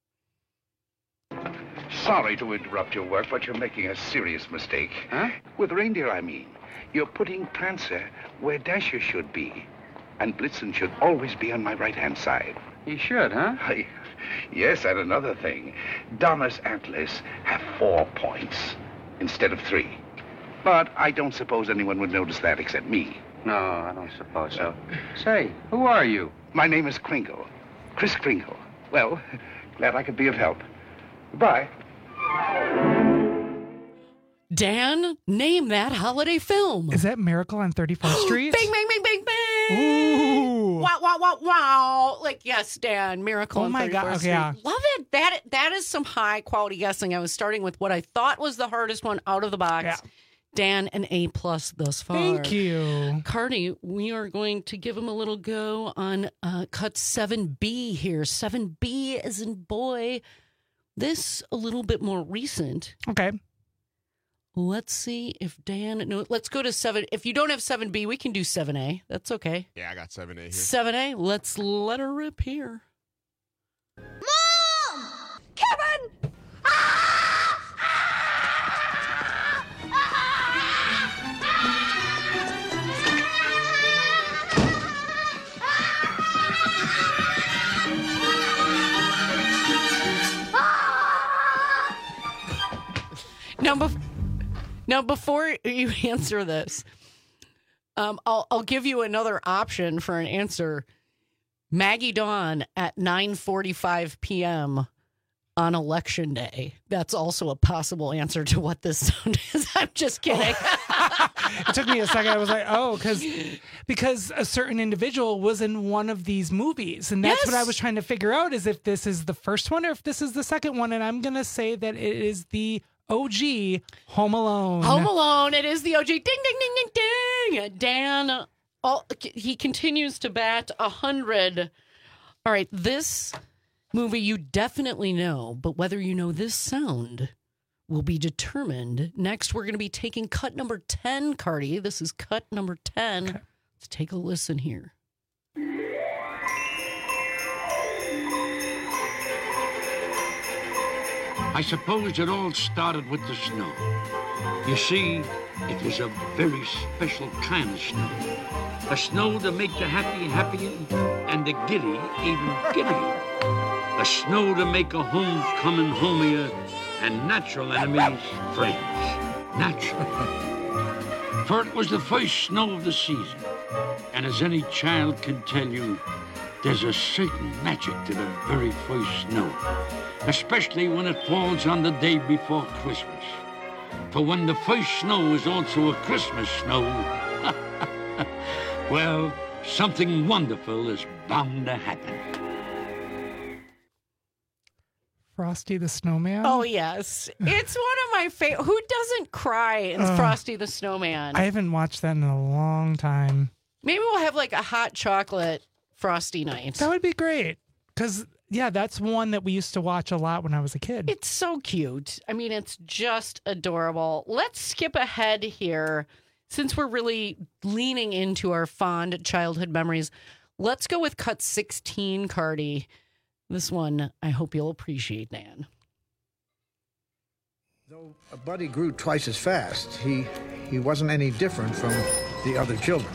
Sorry to interrupt your work, but you're making a serious mistake. Huh? With reindeer, I mean. You're putting Prancer where Dasher should be. And Blitzen should always be on my right-hand side. He should, huh? I, yes, and another thing. Donna's antlers have four points instead of three. But I don't suppose anyone would notice that except me. No, I don't suppose so. Say, who are you? My name is Kringle. Chris Kringle. Well, glad I could be of help. Goodbye. Dan, name that holiday film. Is that Miracle on thirty-fourth Street? Bing, bing, bing, bing, bing. Ooh. Wow, wow, wow, wow. Like, yes, Dan, Miracle Oh on my God, thirty-fourth okay, yeah. Street. Love it. That, that is some high quality guessing. I was starting with what I thought was the hardest one out of the box. Yeah. Dan, an A plus thus far. Thank you. Cardi, we are going to give him a little go on uh, cut seven B here. seven B as in boy. This a little bit more recent. Okay. Let's see if Dan... No, let's go to seven. If you don't have seven B, we can do seven A. That's okay. Yeah, I got seven A here. seven A. Let's let her rip here. Mom! Kevin! Now, bef- now, before you answer this, um, I'll I'll give you another option for an answer. Maggie Dawn at nine forty-five p.m. on Election Day. That's also a possible answer to what this sound is. I'm just kidding. It took me a second. I was like, oh, because because a certain individual was in one of these movies. And that's Yes. what I was trying to figure out, is if this is the first one or if this is the second one. And I'm going to say that it is the O G Home Alone. Home Alone. It is the O G. Ding, ding, ding, ding, ding. Dan, all, he continues to bat one hundred. All right, this movie you definitely know, but whether you know this sound will be determined. Next, we're going to be taking cut number ten, Cardi. This is cut number ten. Okay. Let's take a listen here. I suppose it all started with the snow. You see, it was a very special kind of snow. A snow to make the happy happier and the giddy even giddier. A snow to make a homecoming homier and natural enemies friends. Natural. For it was the first snow of the season. And as any child can tell you, there's a certain magic to the very first snow. Especially when it falls on the day before Christmas. For when the first snow is also a Christmas snow, well, something wonderful is bound to happen. Frosty the Snowman? Oh, yes. It's one of my favorite. Who doesn't cry in Uh, Frosty the Snowman? I haven't watched that in a long time. Maybe we'll have like a hot chocolate Frosty night. That would be great. Because, yeah, that's one that we used to watch a lot when I was a kid. It's so cute. I mean, it's just adorable. Let's skip ahead here. Since we're really leaning into our fond childhood memories, let's go with cut sixteen, Cardi. This one, I hope you'll appreciate, Dan. Though Buddy grew twice as fast, he he wasn't any different from the other children.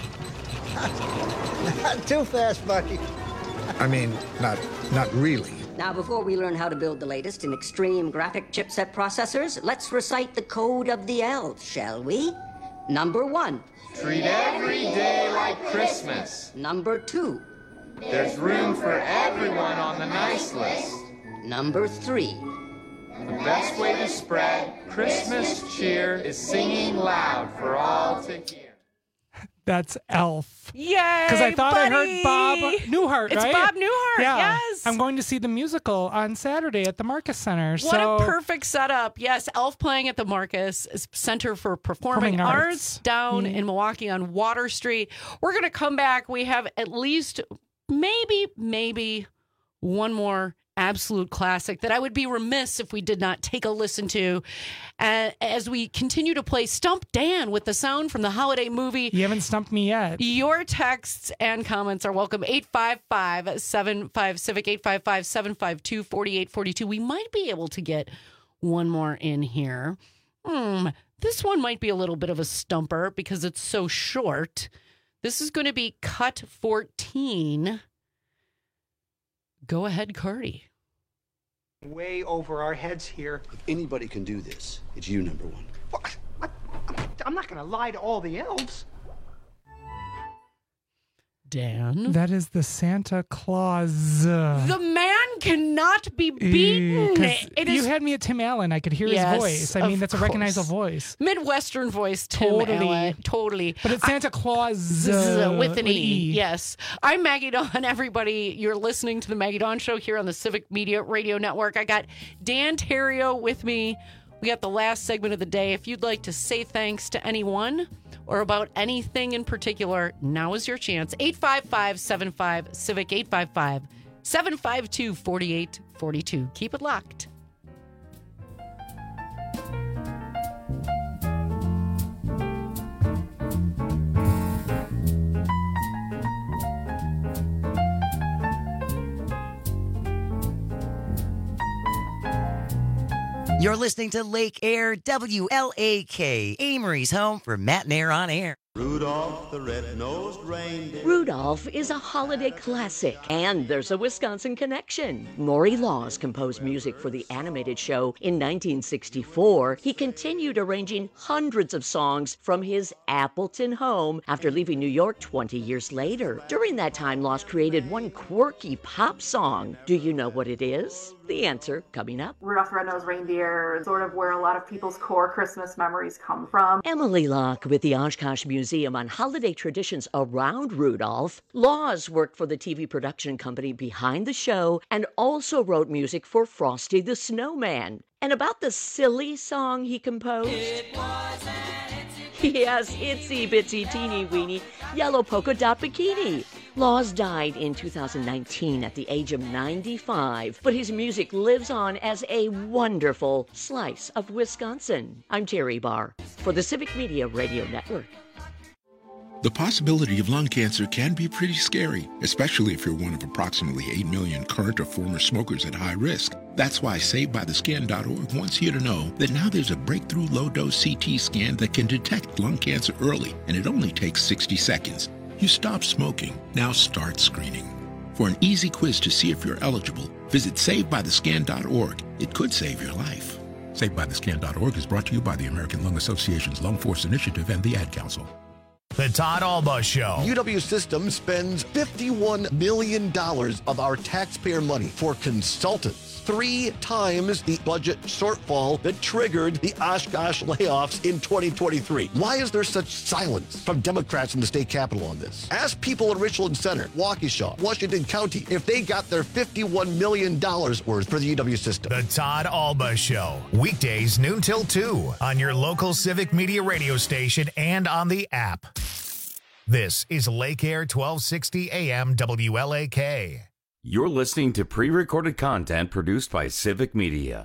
Not too fast, Bucky. I mean, not not really. Now, before we learn how to build the latest in extreme graphic chipset processors, let's recite the code of the elves, shall we? Number one. Treat every day like Christmas. Number two. There's room for everyone on the nice list. Number three. The best way to spread Christmas cheer is singing loud for all to hear. That's Elf. Yay! Because I thought buddy. I heard Bob Newhart, it's right? It's Bob Newhart, yeah. yes. I'm going to see the musical on Saturday at the Marcus Center. What so... a perfect setup. Yes, Elf playing at the Marcus Center for Performing, Performing Arts, Arts. down Mm. in Milwaukee on Water Street. We're going to come back. We have at least maybe, maybe one more absolute classic that I would be remiss if we did not take a listen to uh, as we continue to play Stump Dan with the sound from the holiday movie. You haven't stumped me yet. Your texts and comments are welcome. eight five five, seven five, Civic, eight five five, seven five two, four eight four two. We might be able to get one more in here. Hmm, this one might be a little bit of a stumper because it's so short. This is going to be cut fourteen. Go ahead, Cardi. Way over our heads here. If anybody can do this, it's you, number one. Well, I, I, I'm not going to lie to all the elves. Dan? That is the Santa Claus. The man cannot be beaten. It you is had me at Tim Allen. I could hear Yes, his voice. I mean, of that's a course. recognizable voice. Midwestern voice, Tim Totally. Allen. Totally. But it's Santa Claus Z- uh, with an with E. E. Yes. I'm Maggie Dawn, everybody. You're listening to the Maggie Dawn Show here on the Civic Media Radio Network. I got Dan Terrio with me. We got the last segment of the day. If you'd like to say thanks to anyone or about anything in particular, now is your chance. eight five five, seven five, Civic, eight five five, seven five two, four eight four two. Keep it locked. You're listening to Lake Air, W L A K, Amory's home for Matt and Air on Air. Rudolph the red-nosed reindeer. Rudolph is a holiday classic, and there's a Wisconsin connection. Maury Laws composed music for the animated show in nineteen sixty-four. He continued arranging hundreds of songs from his Appleton home after leaving New York twenty years later. During that time, Laws created one quirky pop song. Do you know what it is? The answer coming up. Rudolph the Red-Nosed Reindeer is sort of where a lot of people's core Christmas memories come from. Emily Locke with the Oshkosh Museum on holiday traditions around Rudolph. Laws worked for the T V production company behind the show and also wrote music for Frosty the Snowman. And about the silly song he composed? It was an itsy Yes, itsy bitsy teeny weeny yellow polka dot bikini. Laws died in two thousand nineteen at the age of ninety-five, but his music lives on as a wonderful slice of Wisconsin. I'm Terry Barr for the Civic Media Radio Network. The possibility of lung cancer can be pretty scary, especially if you're one of approximately eight million current or former smokers at high risk. That's why Saved By The Scan dot org wants you to know that now there's a breakthrough low-dose C T scan that can detect lung cancer early, and it only takes sixty seconds. You stop smoking, now start screening. For an easy quiz to see if you're eligible, visit Saved By The Scan dot org. It could save your life. Saved By The Scan dot org is brought to you by the American Lung Association's Lung Force Initiative and the Ad Council. The Todd Alba Show. U W Systems spends fifty-one million dollars of our taxpayer money for consultants. Three times the budget shortfall that triggered the Oshkosh layoffs in twenty twenty-three. Why is there such silence from Democrats in the state capitol on this? Ask people in Richland Center, Waukesha, Washington County if they got their fifty-one million dollars worth for the U W system. The Todd Alba Show. Weekdays noon till two on your local Civic Media radio station and on the app. This is Lake Air twelve sixty A M W L A K. You're listening to pre-recorded content produced by Civic Media.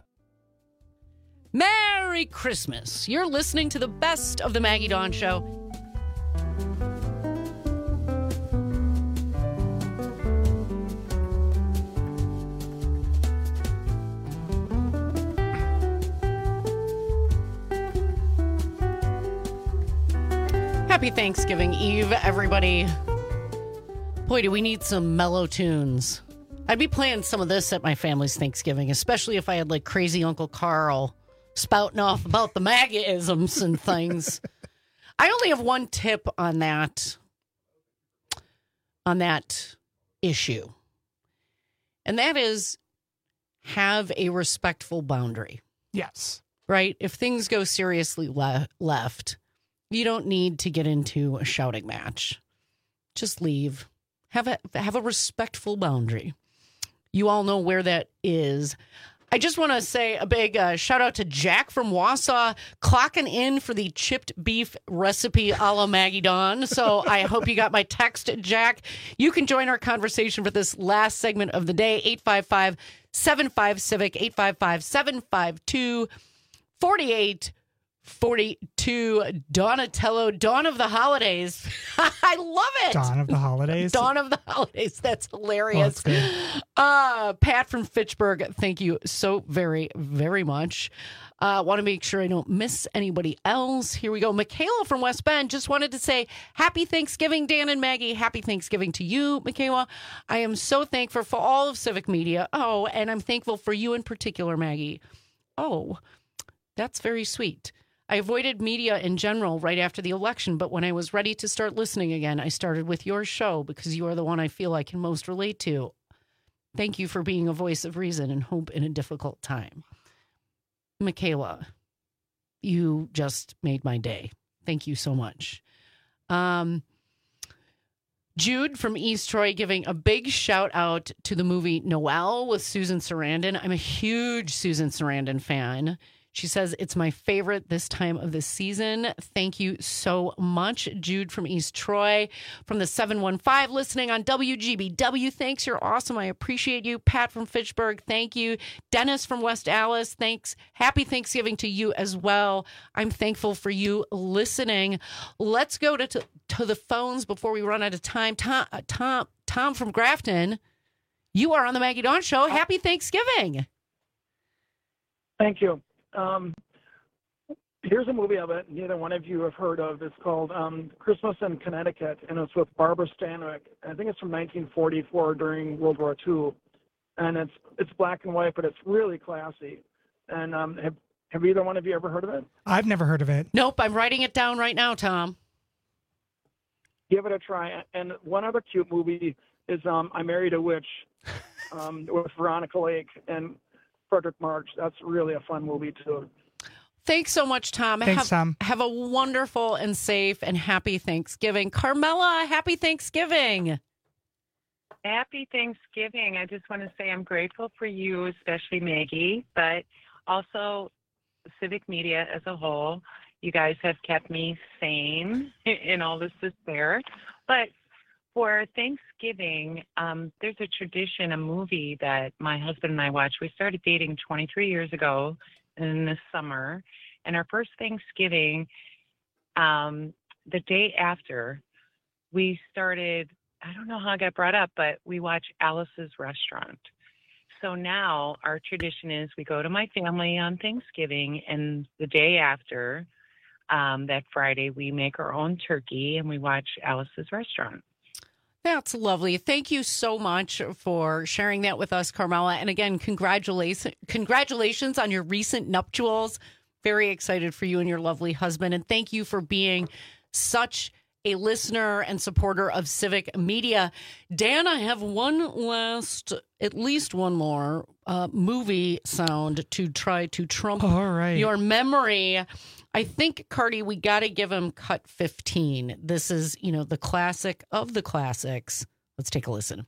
Merry Christmas. You're listening to the best of the Maggie Dawn Show. Happy Thanksgiving Eve, everybody. Boy, do we need some mellow tunes. I'd be playing some of this at my family's Thanksgiving, especially if I had like crazy Uncle Carl spouting off about the MAGA-isms and things. I only have one tip on that, on that issue. And that is have a respectful boundary. Yes. Right? If things go seriously le- left, you don't need to get into a shouting match. Just leave. Have a have a respectful boundary. You all know where that is. I just want to say a big uh, shout out to Jack from Wausau, clocking in for the chipped beef recipe a la Maggie Dawn. So I hope you got my text, Jack. You can join our conversation for this last segment of the day, eight five five, seven five, CIVIC, eight five five, seven five two, four eight forty-two. Donatello, Dawn of the Holidays. I love it. Dawn of the Holidays. Dawn of the Holidays. That's hilarious. Oh, that's uh, Pat from Fitchburg, thank you so very, very much. I uh, want to make sure I don't miss anybody else. Here we go. Michaela from West Bend just wanted to say happy Thanksgiving, Dan and Maggie. Happy Thanksgiving to you, Michaela. I am so thankful for all of Civic Media. Oh, and I'm thankful for you in particular, Maggie. Oh, that's very sweet. I avoided media in general right after the election, but when I was ready to start listening again, I started with your show because you are the one I feel I can most relate to. Thank you for being a voice of reason and hope in a difficult time. Michaela, you just made my day. Thank you so much. Um, Jude from East Troy giving a big shout out to the movie Noelle with Susan Sarandon. I'm a huge Susan Sarandon fan. She says, it's my favorite this time of the season. Thank you so much. Jude from East Troy from the seven one five listening on W G B W. Thanks. You're awesome. I appreciate you. Pat from Fitchburg. Thank you. Dennis from West Allis. Thanks. Happy Thanksgiving to you as well. I'm thankful for you listening. Let's go to, to, to the phones before we run out of time. Tom, Tom, Tom from Grafton, you are on the Maggie Dawn Show. Happy Thanksgiving. Thank you. Um, here's a movie of it neither one of you have heard of. It's called um, Christmas in Connecticut, and it's with Barbara Stanwyck. I think it's from nineteen forty-four during World War Two, and it's it's black and white, but it's really classy. And um, have, have either one of you ever heard of it? I've never heard of it. Nope, I'm writing it down right now, Tom. Give it a try. And one other cute movie is um, I Married a Witch um, with Veronica Lake and Frederick March. That's really a fun movie, too. Thanks so much, Tom. Thanks, have, Tom. Have a wonderful and safe and happy Thanksgiving. Carmela, happy Thanksgiving. Happy Thanksgiving. I just want to say I'm grateful for you, especially Maggie, but also Civic Media as a whole. You guys have kept me sane in all this despair. But for Thanksgiving, um, there's a tradition, a movie that my husband and I watched. We started dating twenty-three years ago in the summer. And our first Thanksgiving, um, the day after, we started, I don't know how I got brought up, but we watched Alice's Restaurant. So now our tradition is we go to my family on Thanksgiving, and the day after, um, that Friday, we make our own turkey and we watch Alice's Restaurant. That's lovely. Thank you so much for sharing that with us, Carmela. And again, congratulations, congratulations on your recent nuptials. Very excited for you and your lovely husband. And thank you for being such a listener and supporter of Civic Media. Dan, I have one last, at least one more uh, movie sound to try to trump All right. your memory. I think, Cardi, we got to give him cut fifteen. This is, you know, the classic of the classics. Let's take a listen.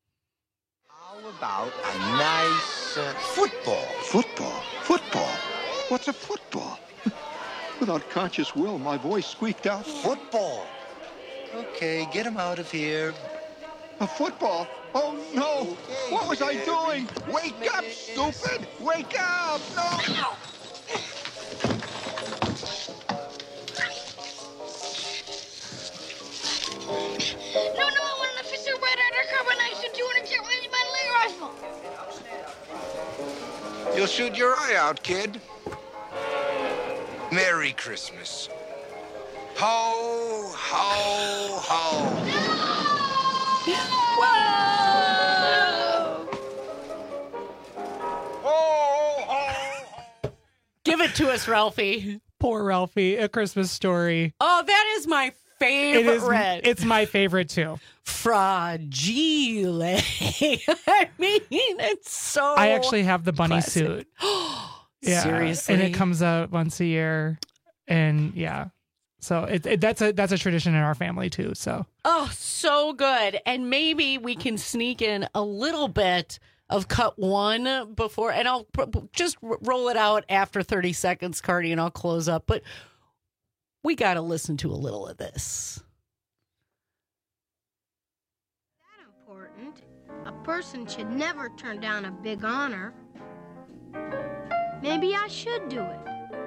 How about a nice uh, football? Football? Football? What's a football? Without conscious will, my voice squeaked out. Football. Okay, get him out of here. A football? Oh, no. Okay, what was yeah. I doing? Wake up, stupid. Wake up. No. No, no, I want an officer red undercover knife to do and get ready by rifle. You'll shoot your eye out, kid. Merry Christmas. Ho, ho, ho. Whoa! Ho, ho. Give it to us, Ralphie. Poor Ralphie, A Christmas Story. Oh, that is my favorite. It is, it's my favorite, too. Fragile. I mean, it's so I actually have the bunny classic. suit. Yeah. Seriously? And it comes out once a year. And yeah. So it, it, that's a that's a tradition in our family too. So oh, so good. And maybe we can sneak in a little bit of cut one before, and I'll p- just r- roll it out after thirty seconds, Cardi, and I'll close up. But we got to listen to a little of this. That important. A person should never turn down a big honor. Maybe I should do it.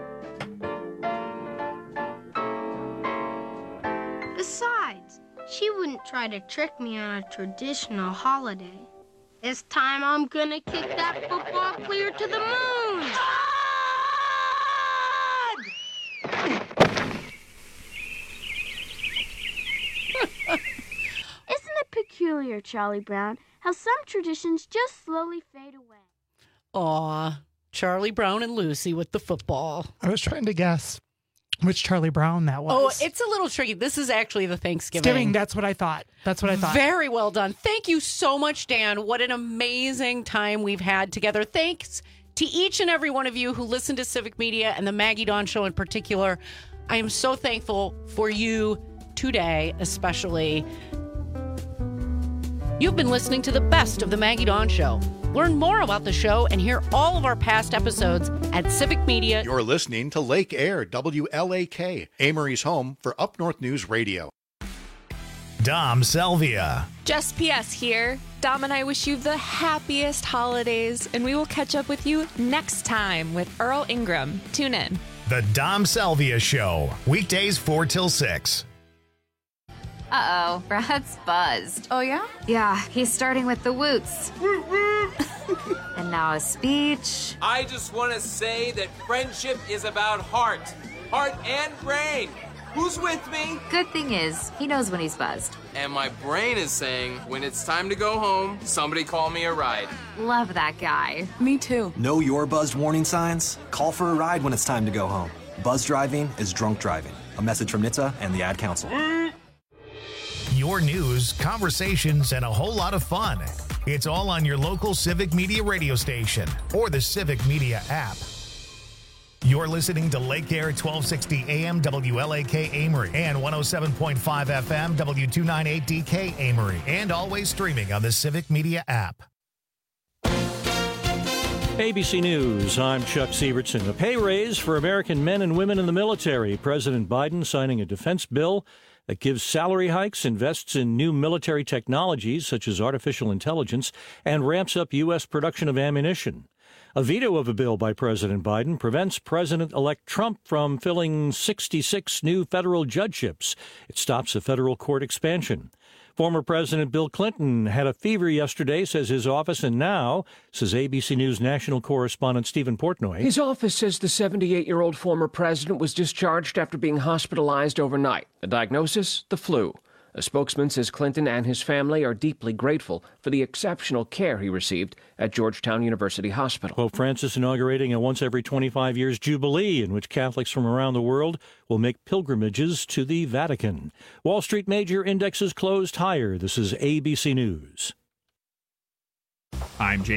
Besides, she wouldn't try to trick me on a traditional holiday. This time I'm gonna kick that football clear to the moon! Isn't it peculiar, Charlie Brown, how some traditions just slowly fade away? Aw, Charlie Brown and Lucy with the football. I was trying to guess which Charlie Brown that was. Oh, it's a little tricky. This is actually the Thanksgiving. Thanksgiving, that's what I thought. That's what I thought. Very well done. Thank you so much, Dan. What an amazing time we've had together. Thanks to each and every one of you who listen to Civic Media and the Maggie Dawn Show in particular. I am so thankful for you today, especially. You've been listening to the best of the Maggie Dawn Show. Learn more about the show and hear all of our past episodes at Civic Media. You're listening to Lake Air, W L A K, Amory's home for Up North News Radio. Dom Salvia. Just P S here. Dom and I wish you the happiest holidays, and we will catch up with you next time with Earl Ingram. Tune in. The Dom Salvia Show, weekdays four till six. Uh-oh, Brad's buzzed. Oh, yeah? Yeah, he's starting with the woots. And now a speech. I just want to say that friendship is about heart. heart, and brain. Who's with me? Good thing is, he knows when he's buzzed. And my brain is saying, when it's time to go home, somebody call me a ride. Love that guy. Me too. Know your buzzed warning signs? Call for a ride when it's time to go home. Buzz driving is drunk driving. A message from N H T S A and the Ad Council. Your news, conversations, and a whole lot of fun. It's all on your local Civic Media radio station or the Civic Media app. You're listening to Lake Air twelve sixty A M W L A K Amory and one oh seven point five F M W two ninety-eight D K Amory, and always streaming on the Civic Media app. A B C News, I'm Chuck Sievertson. A pay raise for American men and women in the military. President Biden signing a defense bill that gives salary hikes, invests in new military technologies such as artificial intelligence, and ramps up U S production of ammunition. A veto of a bill by President Biden prevents President-elect Trump from filling sixty-six new federal judgeships. It stops a federal court expansion. Former President Bill Clinton had a fever yesterday, says his office, and now, says A B C News national correspondent Stephen Portnoy. His office says the seventy-eight-year-old former president was discharged after being hospitalized overnight. The diagnosis, the flu. A spokesman says Clinton and his family are deeply grateful for the exceptional care he received at Georgetown University Hospital. Pope Francis inaugurating a once every twenty-five years jubilee in which Catholics from around the world will make pilgrimages to the Vatican. Wall Street major indexes closed higher. This is A B C News. I'm James.